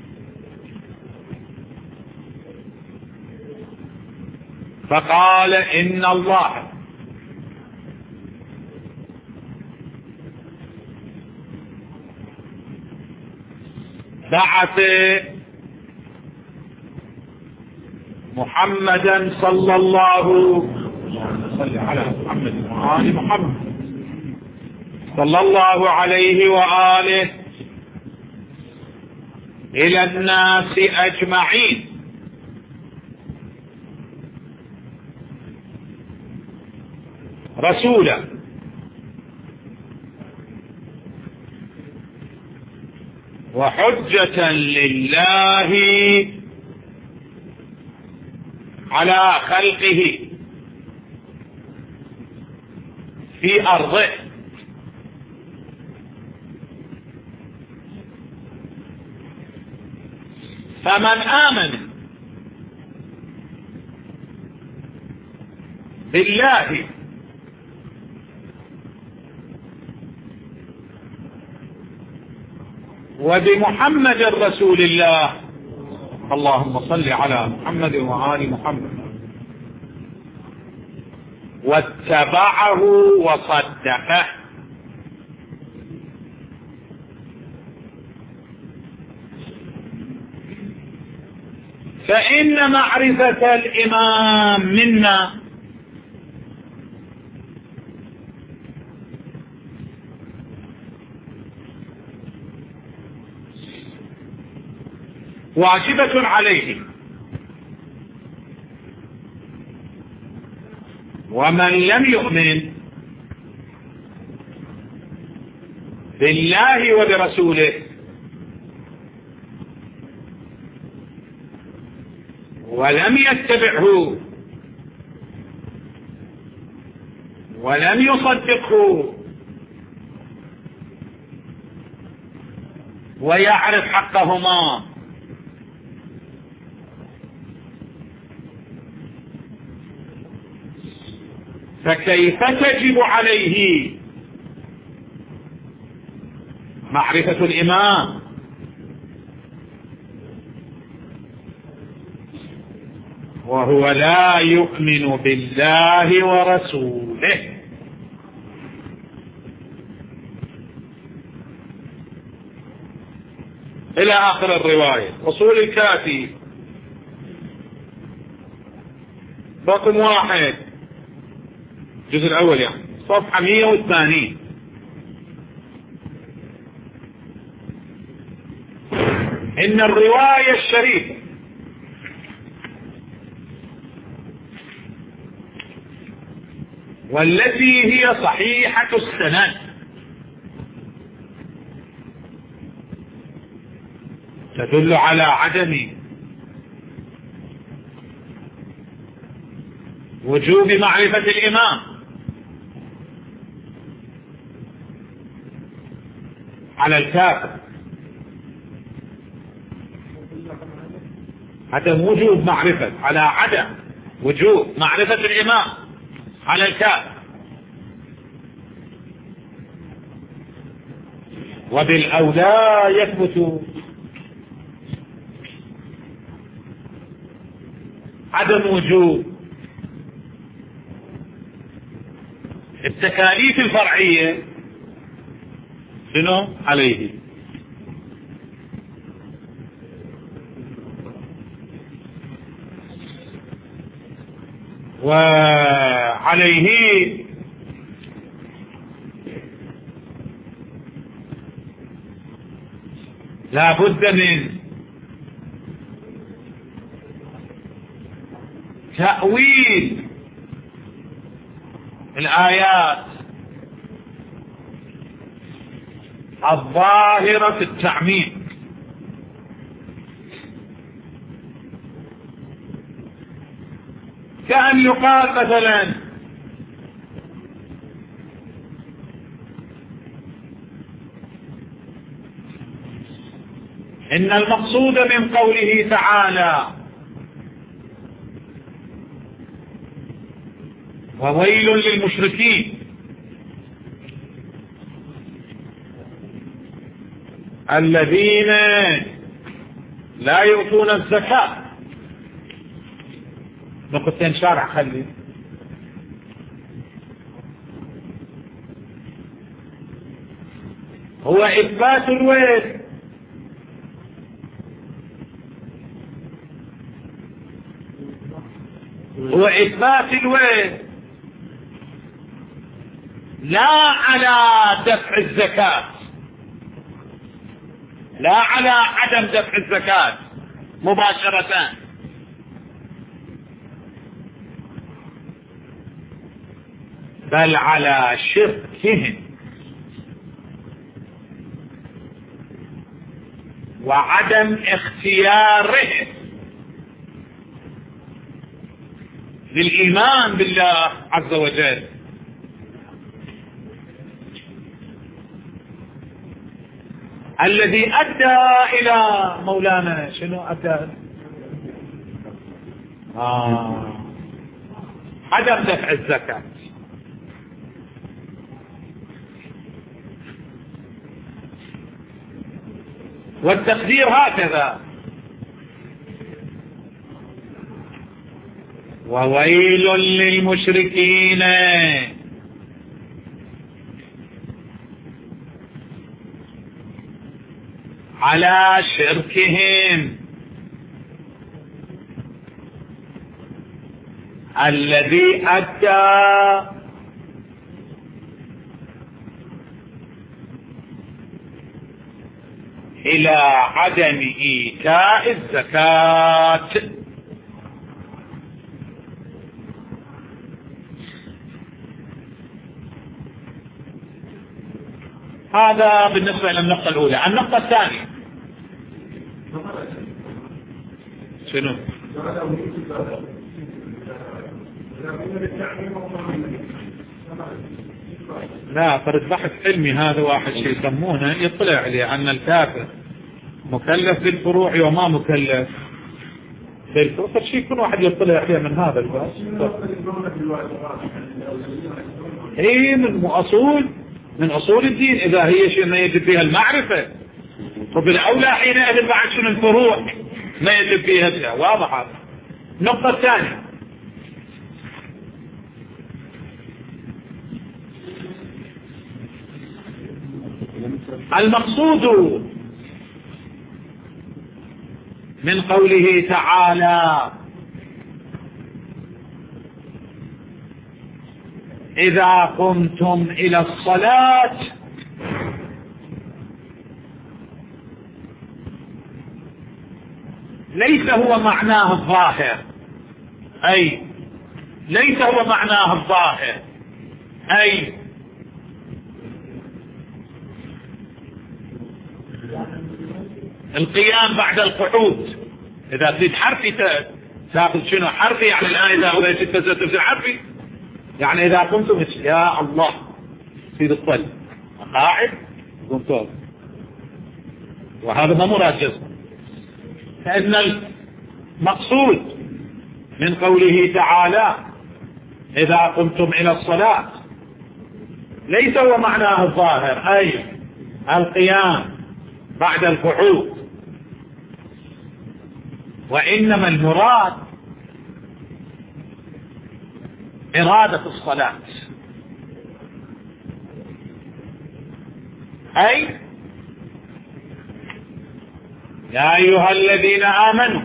فقال إن الله بعث محمدا صلى الله على محمد وآل محمد صلى الله عليه وآله إلى الناس أجمعين رسولا وحجة لله على خلقه في أرضه. فمن آمن بالله وبمحمد رسول الله، اللهم صل على محمد وآل محمد، واتبعه وصدقه فإن معرفة الإمام منا واجبة عليه، ومن لم يؤمن بالله وبرسوله ولم يتبعه ولم يصدقه ويعرف حقهما فكيف تجب عليه معرفة الإمام؟ وهو لا يؤمن بالله ورسوله. إلى آخر الرواية. أصول الكافي رقم واحد، الجزء الأول يعني صفحة مئة وثمانين. إن الرواية الشريفة والتي هي صحيحة السند تدل على عدم وجوب معرفة الإمام على الكافر، عدم وجوب معرفة على عدم وجوب معرفة الإمام على الكافر، وبالأولى يثبت عدم وجوب التكاليف الفرعية شنو عليه. وعليه لا بد من تأويل الآيات الظاهرة في التعميم. كأن يقال مثلا إن المقصود من قوله تعالى وويل للمشركين الذين لا يؤتون الزكاة. نقطتين شارع خلي هو إثبات الويل هو إثبات الويل لا على دفع الزكاة، لا على عدم دفع الزكاة مباشرة، بل على شركهم وعدم اختيارهم للإيمان بالله عز وجل. الذي أدى إلى مولانا شنو أدى؟ آه. عدم دفع الزكاة. والتقدير هكذا وويل للمشركين على شركهم الذي أدى إلى عدم إيتاء الزكاة. هذا بالنسبة للنقطة الأولى. النقطة الثانية شنو؟ لا، فرد بحث علمي هذا واحد شيء يسمونه يطلع عليه أن الكافر مكلف بالفروع وما مكلف بالفروع، فشي يكون واحد يطلع عليه من هذا الباب. هي من أصول من أصول الدين إذا هي شيء ما يجب فيها المعرفة، وبالأولى حينئذ بعد شنو الفروع ما يجب فيها. واضح هذا. النقطة الثانية المقصود من قوله تعالى إذا قمتم إلى الصلاة ليس هو معناه الظاهر، أي ليس هو معناه الظاهر أي القيام بعد القعود. إذا تريد حرفي تأخذ شنو حرفي، يعني الآن إذا هو يجب حرفي، يعني إذا قمتم يا الله تريد الصلاة قاعد قمتم، وهذا ما مراد جزم. فإن المقصود من قوله تعالى إذا قمتم إلى الصلاة ليس هو معناه الظاهر أي القيام بعد القعود، وإنما المراد إرادة الصلاة، أي يا أيها الذين آمنوا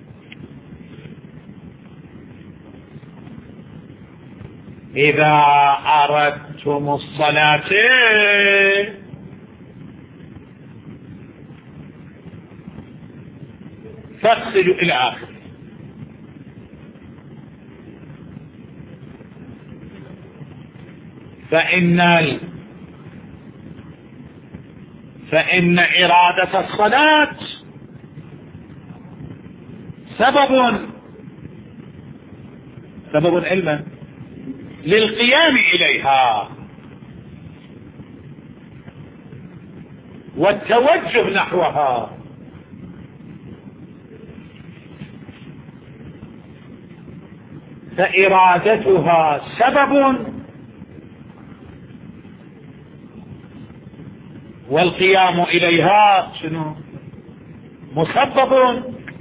إذا أردتم الصلاة فاغسلوا إلى آخر. فإن فإن إرادة الصلاة سبب سبب علما للقيام إليها والتوجه نحوها. فإرادتها سبب والقيام إليها شنو؟ مسبب.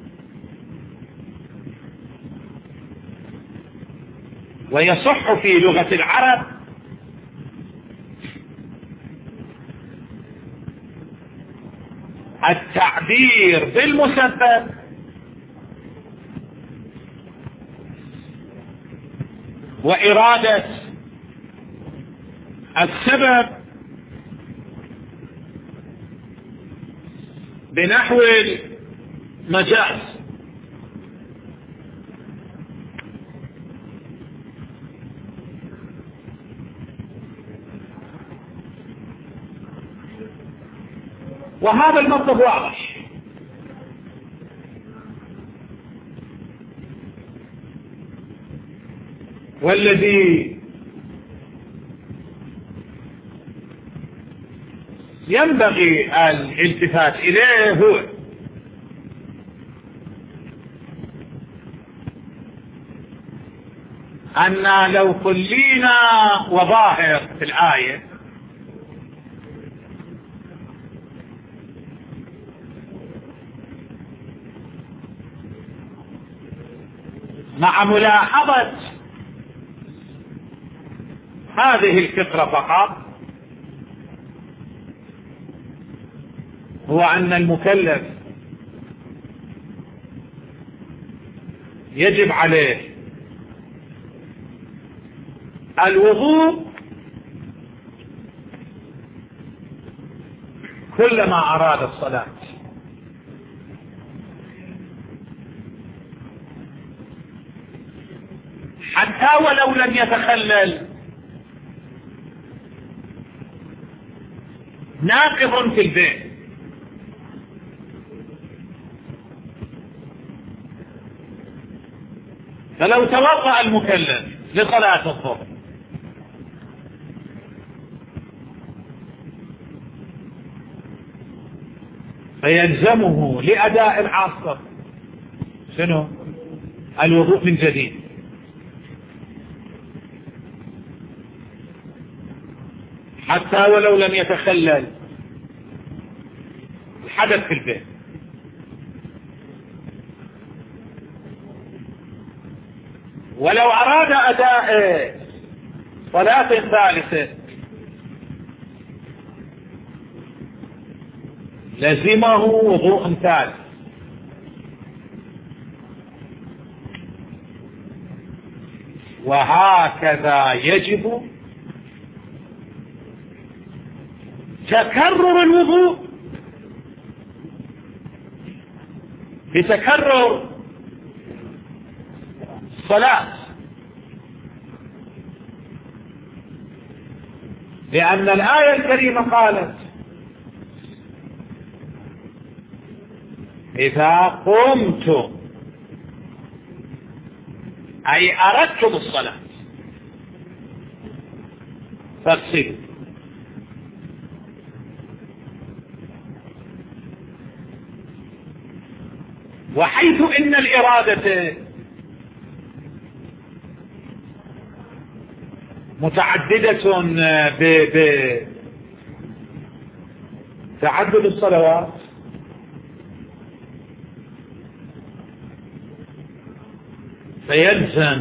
ويصح في لغة العرب التعبير بالمسبب وإرادة السبب بنحو المجاز. وهذا المطلب واضح. والذي ينبغي الالتفات إليه هو أن لو كلينا وظاهر في الآية مع ملاحظة هذه الفكرة فقط، هو أن المكلف يجب عليه الوضوء كلما أراد الصلاة، حتى ولو لم يتخلل ناقض في البيت. فلو توضأ المكلف لصلاة الظهر فيلزمه لأداء العصر شنو؟ الوضوء من جديد. حتى ولو لم يتخلل الحدث في البيت. ولو أراد أداء صلاة ثالثة لزمه وضوء ثالث. وهكذا يجب تكرر الوضوء بتكرر الصلاة، لأن الآية الكريمة قالت إذا قمتم أي أردتم الصلاة فاغسلوا. وحيث إن الإرادة متعددة بتعدد الصلوات، فيلزم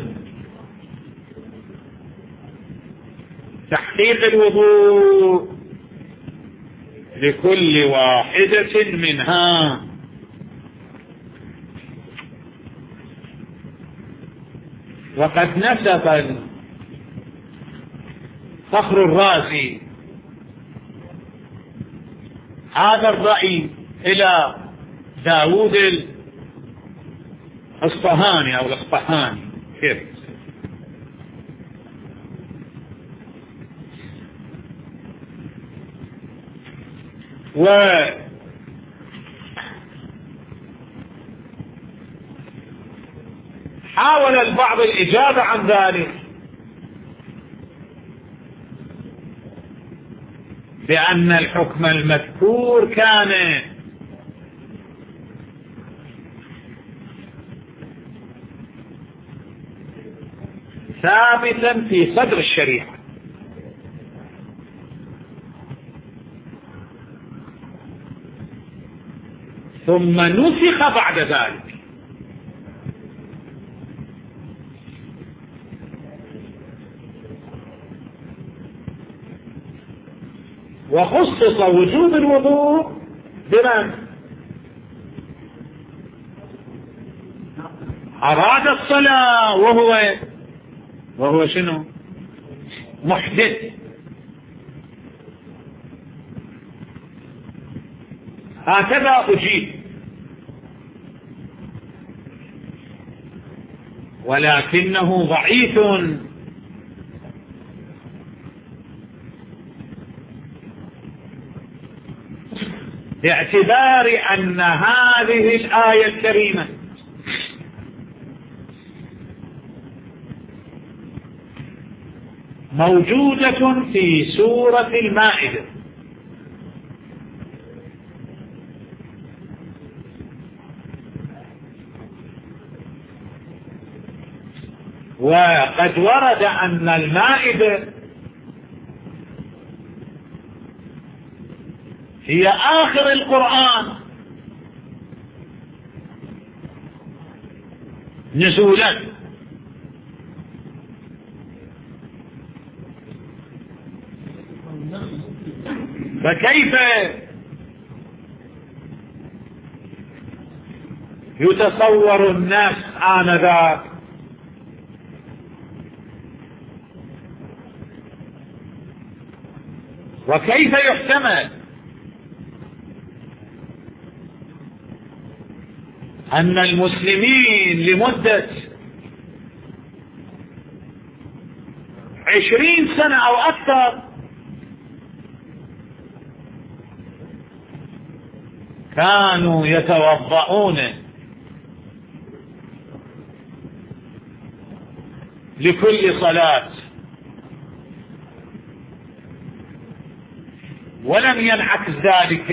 تحقيق الوضوء لكل واحدة منها. وقد نسب فخر الرازي هذا الرأي إلى داود الأصفهاني أو الأصفهاني كيف وحاول البعض الإجابة عن ذلك بأن الحكم المذكور كان ثابتا في صدر الشريعة، ثم نسخ بعد ذلك، وخصص وجوب الوضوء بمن أراد الصلاة وهو وهو شنو؟ محدث. هكذا أجيب، ولكنه ضعيف باعتبار أن هذه الآية الكريمة موجودة في سورة المائدة، وقد ورد أن المائدة هي آخر القرآن نزولا، فكيف يتصور الناس آنذاك وكيف يحتمل أن المسلمين لمدة عشرين سنة أو أكثر كانوا يتوضؤون لكل صلاة ولم ينعكس ذلك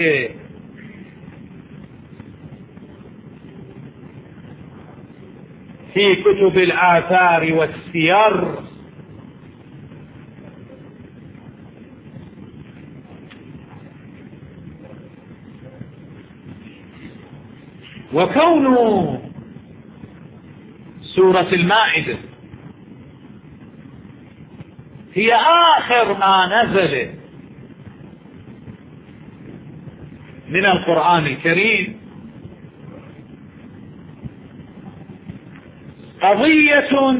في كتب الآثار والسير، وكون سورة المائدة هي آخر ما نزل من القرآن الكريم قضية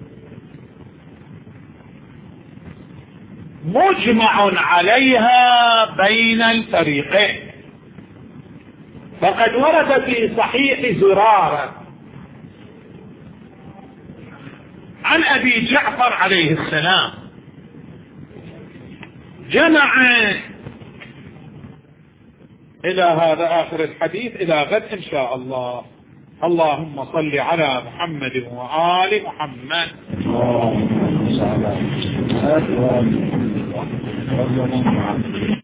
مجمع عليها بين الفريقين، فقد ورد في صحيح زرارة عن أبي جعفر عليه السلام جمع إلى هذا آخر الحديث إلى غد إن شاء الله. اللهم صل على محمد وآل محمد.